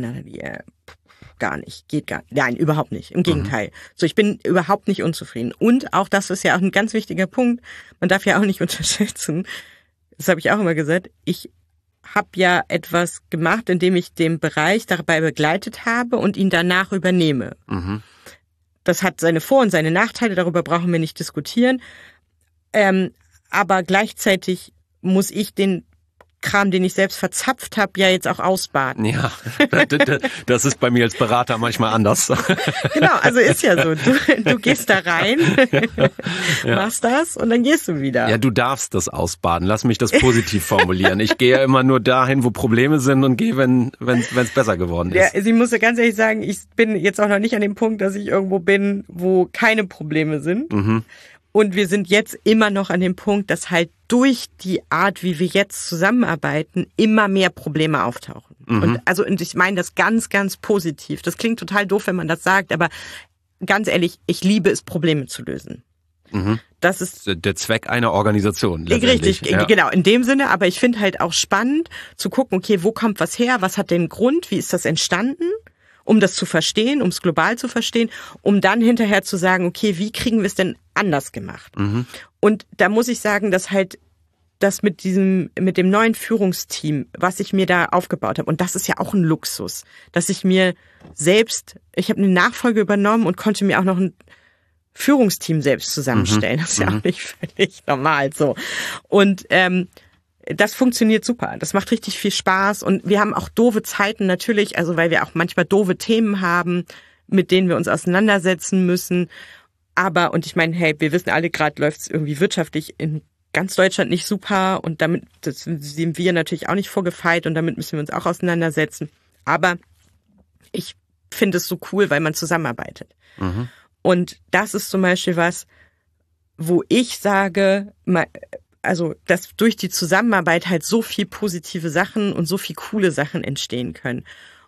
gar nicht, geht gar nicht. Nein, überhaupt nicht. Im Gegenteil. So, ich bin überhaupt nicht unzufrieden. Und auch, das ist ja auch ein ganz wichtiger Punkt, man darf ja auch nicht unterschätzen, das habe ich auch immer gesagt, ich habe ja etwas gemacht, indem ich den Bereich dabei begleitet habe und ihn danach übernehme. Das hat seine Vor- und seine Nachteile, darüber brauchen wir nicht diskutieren. Aber gleichzeitig muss ich den Kram, den ich selbst verzapft habe, ja jetzt auch ausbaden. Ja, das ist bei mir als Berater manchmal anders. Genau, also ist ja so. Du gehst da rein, machst das und dann gehst du wieder. Ja, du darfst das ausbaden. Lass mich das positiv formulieren. Ich gehe ja immer nur dahin, wo Probleme sind und gehe, wenn es besser geworden ist. Ja, ich muss ja ganz ehrlich sagen, ich bin jetzt auch noch nicht an dem Punkt, dass ich irgendwo bin, wo keine Probleme sind. Und wir sind jetzt immer noch an dem Punkt, dass halt durch die Art, wie wir jetzt zusammenarbeiten, immer mehr Probleme auftauchen. Und ich meine das ganz, ganz positiv. Das klingt total doof, wenn man das sagt, aber ganz ehrlich, ich liebe es, Probleme zu lösen. Das ist der Zweck einer Organisation. Richtig, genau, in dem Sinne. Aber ich finde halt auch spannend zu gucken, okay, wo kommt was her? Was hat den Grund? Wie ist das entstanden? Um das zu verstehen, um es global zu verstehen, um dann hinterher zu sagen, okay, wie kriegen wir es denn anders gemacht? Und da muss ich sagen, dass halt das mit dem neuen Führungsteam, was ich mir da aufgebaut habe, und das ist ja auch ein Luxus, dass ich mir selbst, ich habe eine Nachfolge übernommen und konnte mir auch noch ein Führungsteam selbst zusammenstellen. Das ist ja auch nicht völlig normal so. Und das funktioniert super. Das macht richtig viel Spaß und wir haben auch doofe Zeiten natürlich, also weil wir auch manchmal doofe Themen haben, mit denen wir uns auseinandersetzen müssen. Aber, und ich meine, hey, wir wissen alle, gerade läuft es irgendwie wirtschaftlich in ganz Deutschland nicht super und damit das sind wir natürlich auch nicht vorgefeit und damit müssen wir uns auch auseinandersetzen. Aber ich finde es so cool, weil man zusammenarbeitet. Und das ist zum Beispiel was, wo ich sage, also dass durch die Zusammenarbeit halt so viel positive Sachen und so viel coole Sachen entstehen können.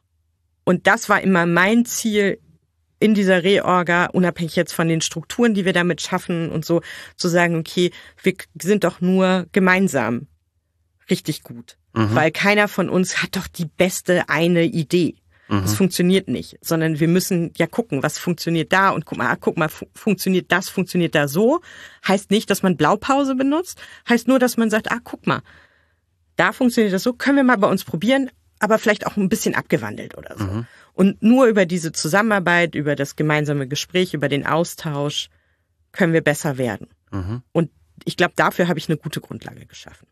Und das war immer mein Ziel in dieser Reorga, unabhängig jetzt von den Strukturen, die wir damit schaffen und so, zu sagen, okay, wir sind doch nur gemeinsam richtig gut. Weil keiner von uns hat doch die beste eine Idee. Das funktioniert nicht, sondern wir müssen ja gucken, was funktioniert da und guck mal, funktioniert da so. Heißt nicht, dass man Blaupause benutzt, heißt nur, dass man sagt, guck mal, da funktioniert das so, können wir mal bei uns probieren, aber vielleicht auch ein bisschen abgewandelt oder so. Und nur über diese Zusammenarbeit, über das gemeinsame Gespräch, über den Austausch können wir besser werden. Und ich glaube, dafür habe ich eine gute Grundlage geschaffen.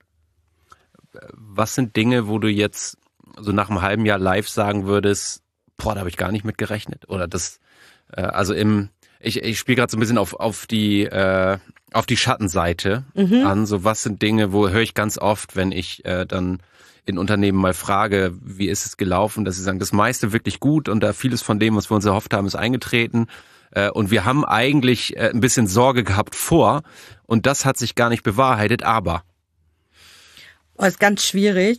Was sind Dinge, wo du jetzt so nach einem halben Jahr live sagen würdest, da habe ich gar nicht mit gerechnet? Oder das, ich spiele gerade so ein bisschen auf die Schattenseite an. So, was sind Dinge, wo höre ich ganz oft, wenn ich dann in Unternehmen mal frage, wie ist es gelaufen, dass sie sagen, das meiste wirklich gut und da vieles von dem, was wir uns erhofft haben, ist eingetreten. Und wir haben eigentlich ein bisschen Sorge gehabt vor und das hat sich gar nicht bewahrheitet, aber. Ist ganz schwierig.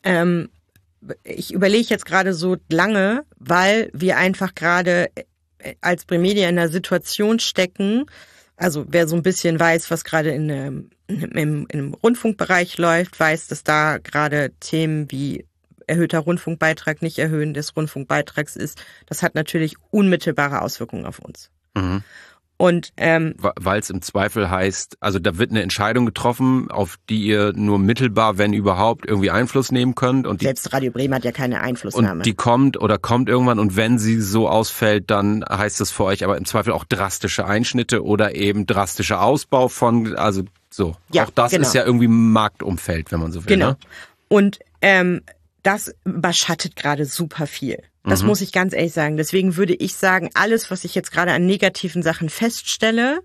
Ich überlege jetzt gerade so lange, weil wir einfach gerade als Bremedia in einer Situation stecken, also wer so ein bisschen weiß, was gerade im Rundfunkbereich läuft, weiß, dass da gerade Themen wie erhöhter Rundfunkbeitrag, nicht Erhöhen des Rundfunkbeitrags ist, das hat natürlich unmittelbare Auswirkungen auf uns. Mhm. Und weil es im Zweifel heißt, also da wird eine Entscheidung getroffen, auf die ihr nur mittelbar, wenn überhaupt, irgendwie Einfluss nehmen könnt. Und selbst Radio Bremen hat ja keine Einflussnahme. Und die kommt irgendwann, und wenn sie so ausfällt, dann heißt das für euch aber im Zweifel auch drastische Einschnitte oder eben drastischer Ausbau von, also so. Ja, auch das ist ja irgendwie Marktumfeld, wenn man so will. Genau. Ne? Und das überschattet gerade super viel. Das muss ich ganz ehrlich sagen. Deswegen würde ich sagen, alles, was ich jetzt gerade an negativen Sachen feststelle,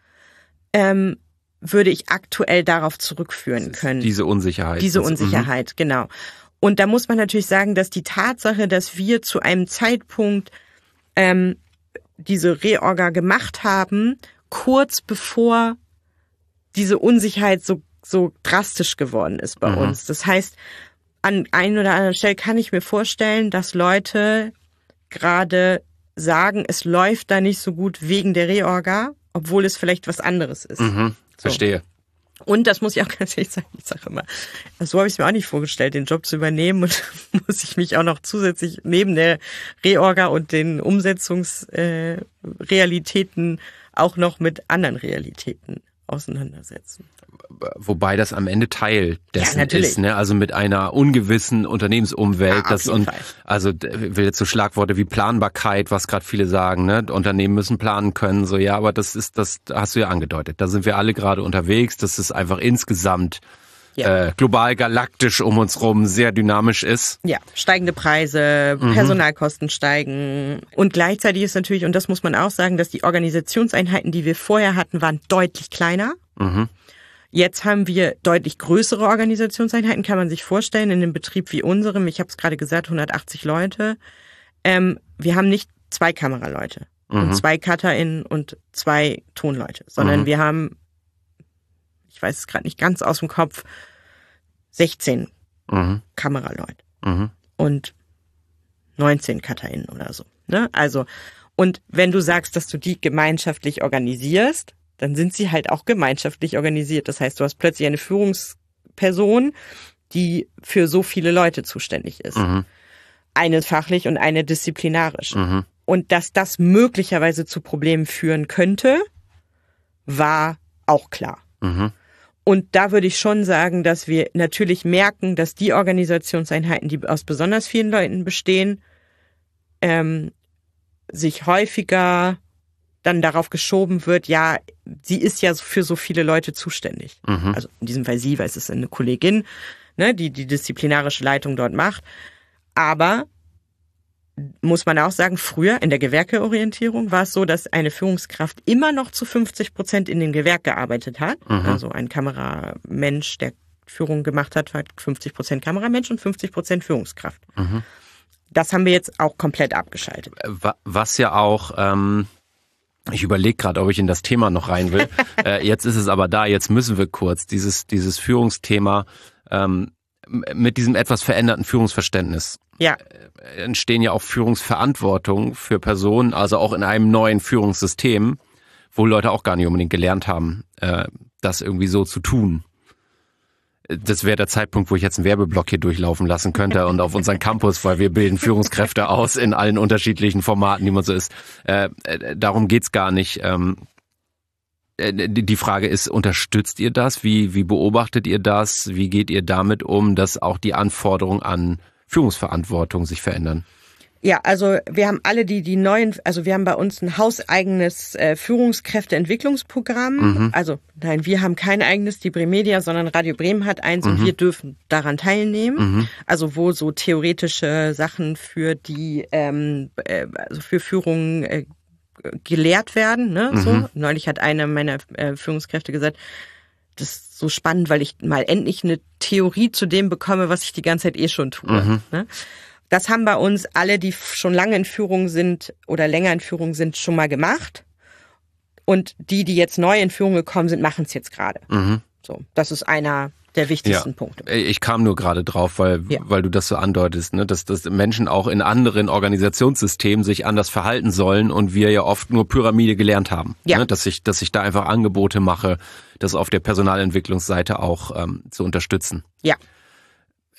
würde ich aktuell darauf zurückführen können. Diese Unsicherheit. Genau. Und da muss man natürlich sagen, dass die Tatsache, dass wir zu einem Zeitpunkt diese Reorga gemacht haben, kurz bevor diese Unsicherheit so drastisch geworden ist bei uns. Das heißt, an einer oder anderen Stelle kann ich mir vorstellen, dass Leute gerade sagen, es läuft da nicht so gut wegen der Reorga, obwohl es vielleicht was anderes ist. Verstehe. Und das muss ich auch ganz ehrlich sagen, ich sage immer, so habe ich es mir auch nicht vorgestellt, den Job zu übernehmen, und muss ich mich auch noch zusätzlich neben der Reorga und den Umsetzungsrealitäten auch noch mit anderen Realitäten auseinandersetzen. Wobei das am Ende Teil dessen ist, ne? Also mit einer ungewissen Unternehmensumwelt. Also will jetzt so Schlagworte wie Planbarkeit, was gerade viele sagen, ne? Unternehmen müssen planen können, so, ja, aber das hast du ja angedeutet. Da sind wir alle gerade unterwegs, dass es einfach insgesamt global, galaktisch um uns rum sehr dynamisch ist. Ja, steigende Preise, Personalkosten steigen. Und gleichzeitig ist natürlich, und das muss man auch sagen, dass die Organisationseinheiten, die wir vorher hatten, waren deutlich kleiner. Jetzt haben wir deutlich größere Organisationseinheiten, kann man sich vorstellen, in einem Betrieb wie unserem. Ich habe es gerade gesagt, 180 Leute. Wir haben nicht 2 Kameraleute und 2 CutterInnen und 2 Tonleute, sondern wir haben, ich weiß es gerade nicht ganz aus dem Kopf, 16 Kameraleute und 19 CutterInnen oder so. Ne? Also, und wenn du sagst, dass du die gemeinschaftlich organisierst, dann sind sie halt auch gemeinschaftlich organisiert. Das heißt, du hast plötzlich eine Führungsperson, die für so viele Leute zuständig ist. Eine fachlich und eine disziplinarisch. Und dass das möglicherweise zu Problemen führen könnte, war auch klar. Und da würde ich schon sagen, dass wir natürlich merken, dass die Organisationseinheiten, die aus besonders vielen Leuten bestehen, sich häufiger dann darauf geschoben wird, ja, sie ist ja für so viele Leute zuständig. Also in diesem Fall sie, weil es ist eine Kollegin, ne, die disziplinarische Leitung dort macht. Aber muss man auch sagen, früher in der Gewerkeorientierung war es so, dass eine Führungskraft immer noch zu 50% in dem Gewerk gearbeitet hat. Also ein Kameramensch, der Führung gemacht hat, war 50% Kameramensch und 50% Führungskraft. Das haben wir jetzt auch komplett abgeschaltet. Was ja auch... Ich überlege gerade, ob ich in das Thema noch rein will. Jetzt ist es aber da, jetzt müssen wir kurz dieses Führungsthema mit diesem etwas veränderten Führungsverständnis. Ja. Entstehen ja auch Führungsverantwortung für Personen, also auch in einem neuen Führungssystem, wo Leute auch gar nicht unbedingt gelernt haben, das irgendwie so zu tun. Das wäre der Zeitpunkt, wo ich jetzt einen Werbeblock hier durchlaufen lassen könnte und auf unseren Campus, weil wir bilden Führungskräfte aus in allen unterschiedlichen Formaten, die man so ist. Darum geht's gar nicht. Die Frage ist, unterstützt ihr das? Wie beobachtet ihr das? Wie geht ihr damit um, dass auch die Anforderungen an Führungsverantwortung sich verändern? Ja, also wir haben alle die neuen, also wir haben bei uns ein hauseigenes Führungskräfteentwicklungsprogramm. Also nein, wir haben kein eigenes, die Bremedia, sondern Radio Bremen hat eins und wir dürfen daran teilnehmen. Also wo so theoretische Sachen für die, also für Führung gelehrt werden. Ne? So. Neulich hat eine meiner Führungskräfte gesagt, das ist so spannend, weil ich mal endlich eine Theorie zu dem bekomme, was ich die ganze Zeit schon tue. Ne? Das haben bei uns alle, die schon lange in Führung sind oder länger in Führung sind, schon mal gemacht. Und die jetzt neu in Führung gekommen sind, machen es jetzt gerade. So, das ist einer der wichtigsten Punkte. Ich kam nur gerade drauf, weil du das so andeutest, ne, dass Menschen auch in anderen Organisationssystemen sich anders verhalten sollen und wir ja oft nur Pyramide gelernt haben. Ne, dass ich da einfach Angebote mache, das auf der Personalentwicklungsseite auch zu unterstützen. Ja.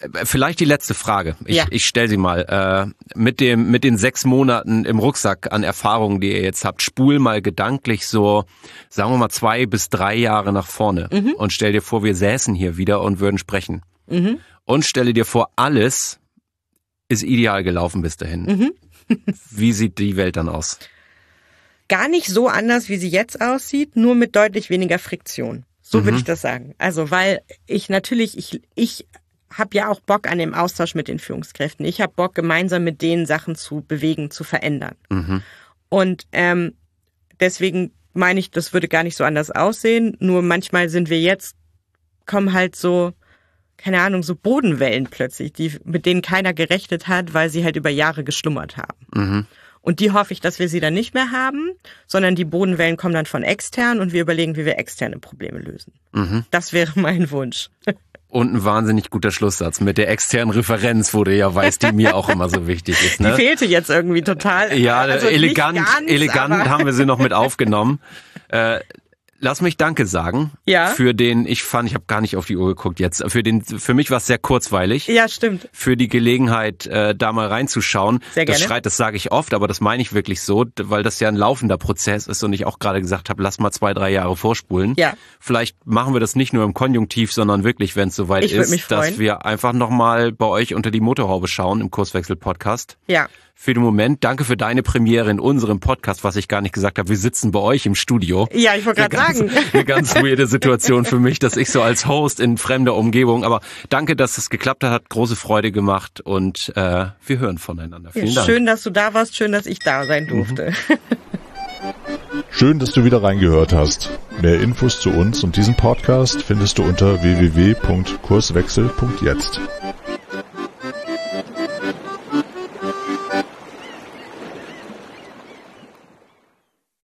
Vielleicht die letzte Frage. Ich stelle sie mal. Mit den 6 Monaten im Rucksack an Erfahrungen, die ihr jetzt habt, spul mal gedanklich so, sagen wir mal 2 bis 3 Jahre nach vorne und stell dir vor, wir säßen hier wieder und würden sprechen. Und stelle dir vor, alles ist ideal gelaufen bis dahin. Wie sieht die Welt dann aus? Gar nicht so anders, wie sie jetzt aussieht, nur mit deutlich weniger Friktion. So würde ich das sagen. Also, weil ich habe ja auch Bock an dem Austausch mit den Führungskräften. Ich habe Bock, gemeinsam mit denen Sachen zu bewegen, zu verändern. Und deswegen meine ich, das würde gar nicht so anders aussehen. Nur manchmal kommen halt so, keine Ahnung, so Bodenwellen plötzlich, mit denen keiner gerechnet hat, weil sie halt über Jahre geschlummert haben. Und die hoffe ich, dass wir sie dann nicht mehr haben, sondern die Bodenwellen kommen dann von extern und wir überlegen, wie wir externe Probleme lösen. Das wäre mein Wunsch. Und ein wahnsinnig guter Schlusssatz mit der externen Referenz, wo du ja weißt, die mir auch immer so wichtig ist. Ne? Die fehlte jetzt irgendwie total. Ja, also elegant haben wir sie noch mit aufgenommen. Lass mich Danke sagen. Ja. Für den, ich habe gar nicht auf die Uhr geguckt jetzt. Für mich war es sehr kurzweilig. Ja, stimmt. Für die Gelegenheit, da mal reinzuschauen. Sehr gerne. Das sage ich oft, aber das meine ich wirklich so, weil das ja ein laufender Prozess ist und ich auch gerade gesagt habe, lass mal 2, 3 Jahre vorspulen. Ja. Vielleicht machen wir das nicht nur im Konjunktiv, sondern wirklich, wenn es soweit ist, dass wir einfach nochmal bei euch unter die Motorhaube schauen im Kurswechsel-Podcast. Ja. Für den Moment, danke für deine Premiere in unserem Podcast, was ich gar nicht gesagt habe. Wir sitzen bei euch im Studio. Ja, ich wollte gerade sagen. Eine ganz weirde Situation für mich, dass ich so als Host in fremder Umgebung, aber danke, dass es geklappt hat, große Freude gemacht und wir hören voneinander. Vielen Dank. Schön, dass du da warst, schön, dass ich da sein durfte. Schön, dass du wieder reingehört hast. Mehr Infos zu uns und diesem Podcast findest du unter www.kurswechsel.jetzt.